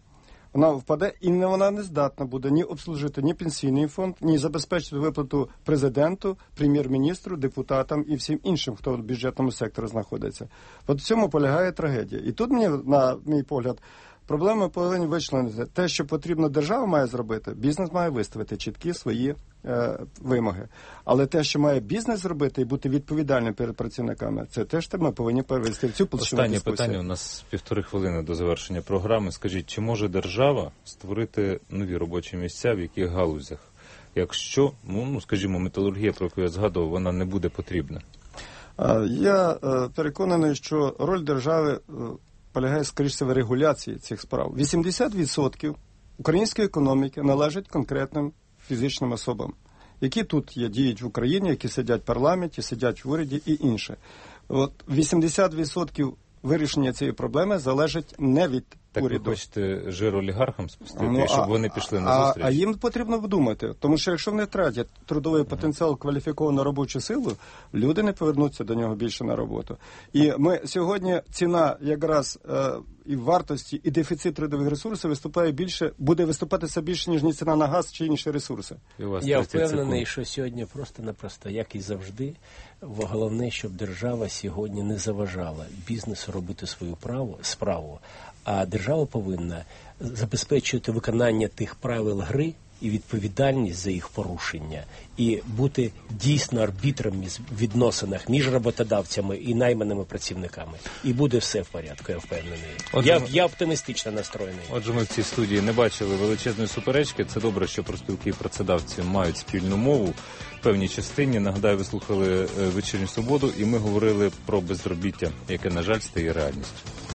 вона впаде і не вона не здатна буде ні обслужити ні пенсійний фонд, ні забезпечити виплату президенту, прем'єр-міністру, депутатам і всім іншим, хто в бюджетному секторі знаходиться. От в цьому полягає трагедія. І тут, мені, на мій погляд, проблеми повинні вичленити. Те, що потрібно держава має зробити, бізнес має виставити чіткі свої е, вимоги. Але те, що має бізнес зробити і бути відповідальним перед працівниками, це теж ми повинні перевести в цю площину Останнє дискусії. питання, у нас півтори хвилини до завершення програми. Скажіть, чи може держава створити нові робочі місця в яких галузях? Якщо, ну, скажімо, металургія, про яку я згадував, вона не буде потрібна? Я е, переконаний, що роль держави е, полягає, скоріше, в регуляції цих справ. вісімдесят відсотків української економіки належить конкретним фізичним особам, які тут є, діють в Україні, які сидять в парламенті, сидять в уряді і інше. От вісімдесят відсотків вирішення цієї проблеми залежить не від так уряду. Ви хочете жир олігархам спустити, Ну, щоб а, вони пішли на а, зустріч? А їм потрібно вдумати, тому що якщо вони тратять трудовий потенціал, кваліфіковану робочу силу, люди не повернуться до нього більше на роботу. І ми сьогодні ціна якраз е, і вартості, і дефіцит трудових ресурсів виступає більше, буде виступатися більше, ніж ціна на газ чи інші ресурси. Я впевнений, що сьогодні просто-напросто, як і завжди, головне, щоб держава сьогодні не заважала бізнесу робити свою праву, справу, а держава повинна забезпечувати виконання тих правил гри і відповідальність за їх порушення, і бути дійсно арбітром в відносинах між роботодавцями і найманими працівниками. І буде все в порядку, я впевнений. Отже, я, ми... я оптимістично настроєний. Отже, ми в цій студії не бачили величезної суперечки. Це добре, що профспілки і працедавці мають спільну мову в певній частині. Нагадаю, ви слухали «Вечірню свободу», і ми говорили про безробіття, яке, на жаль, стає реальністю.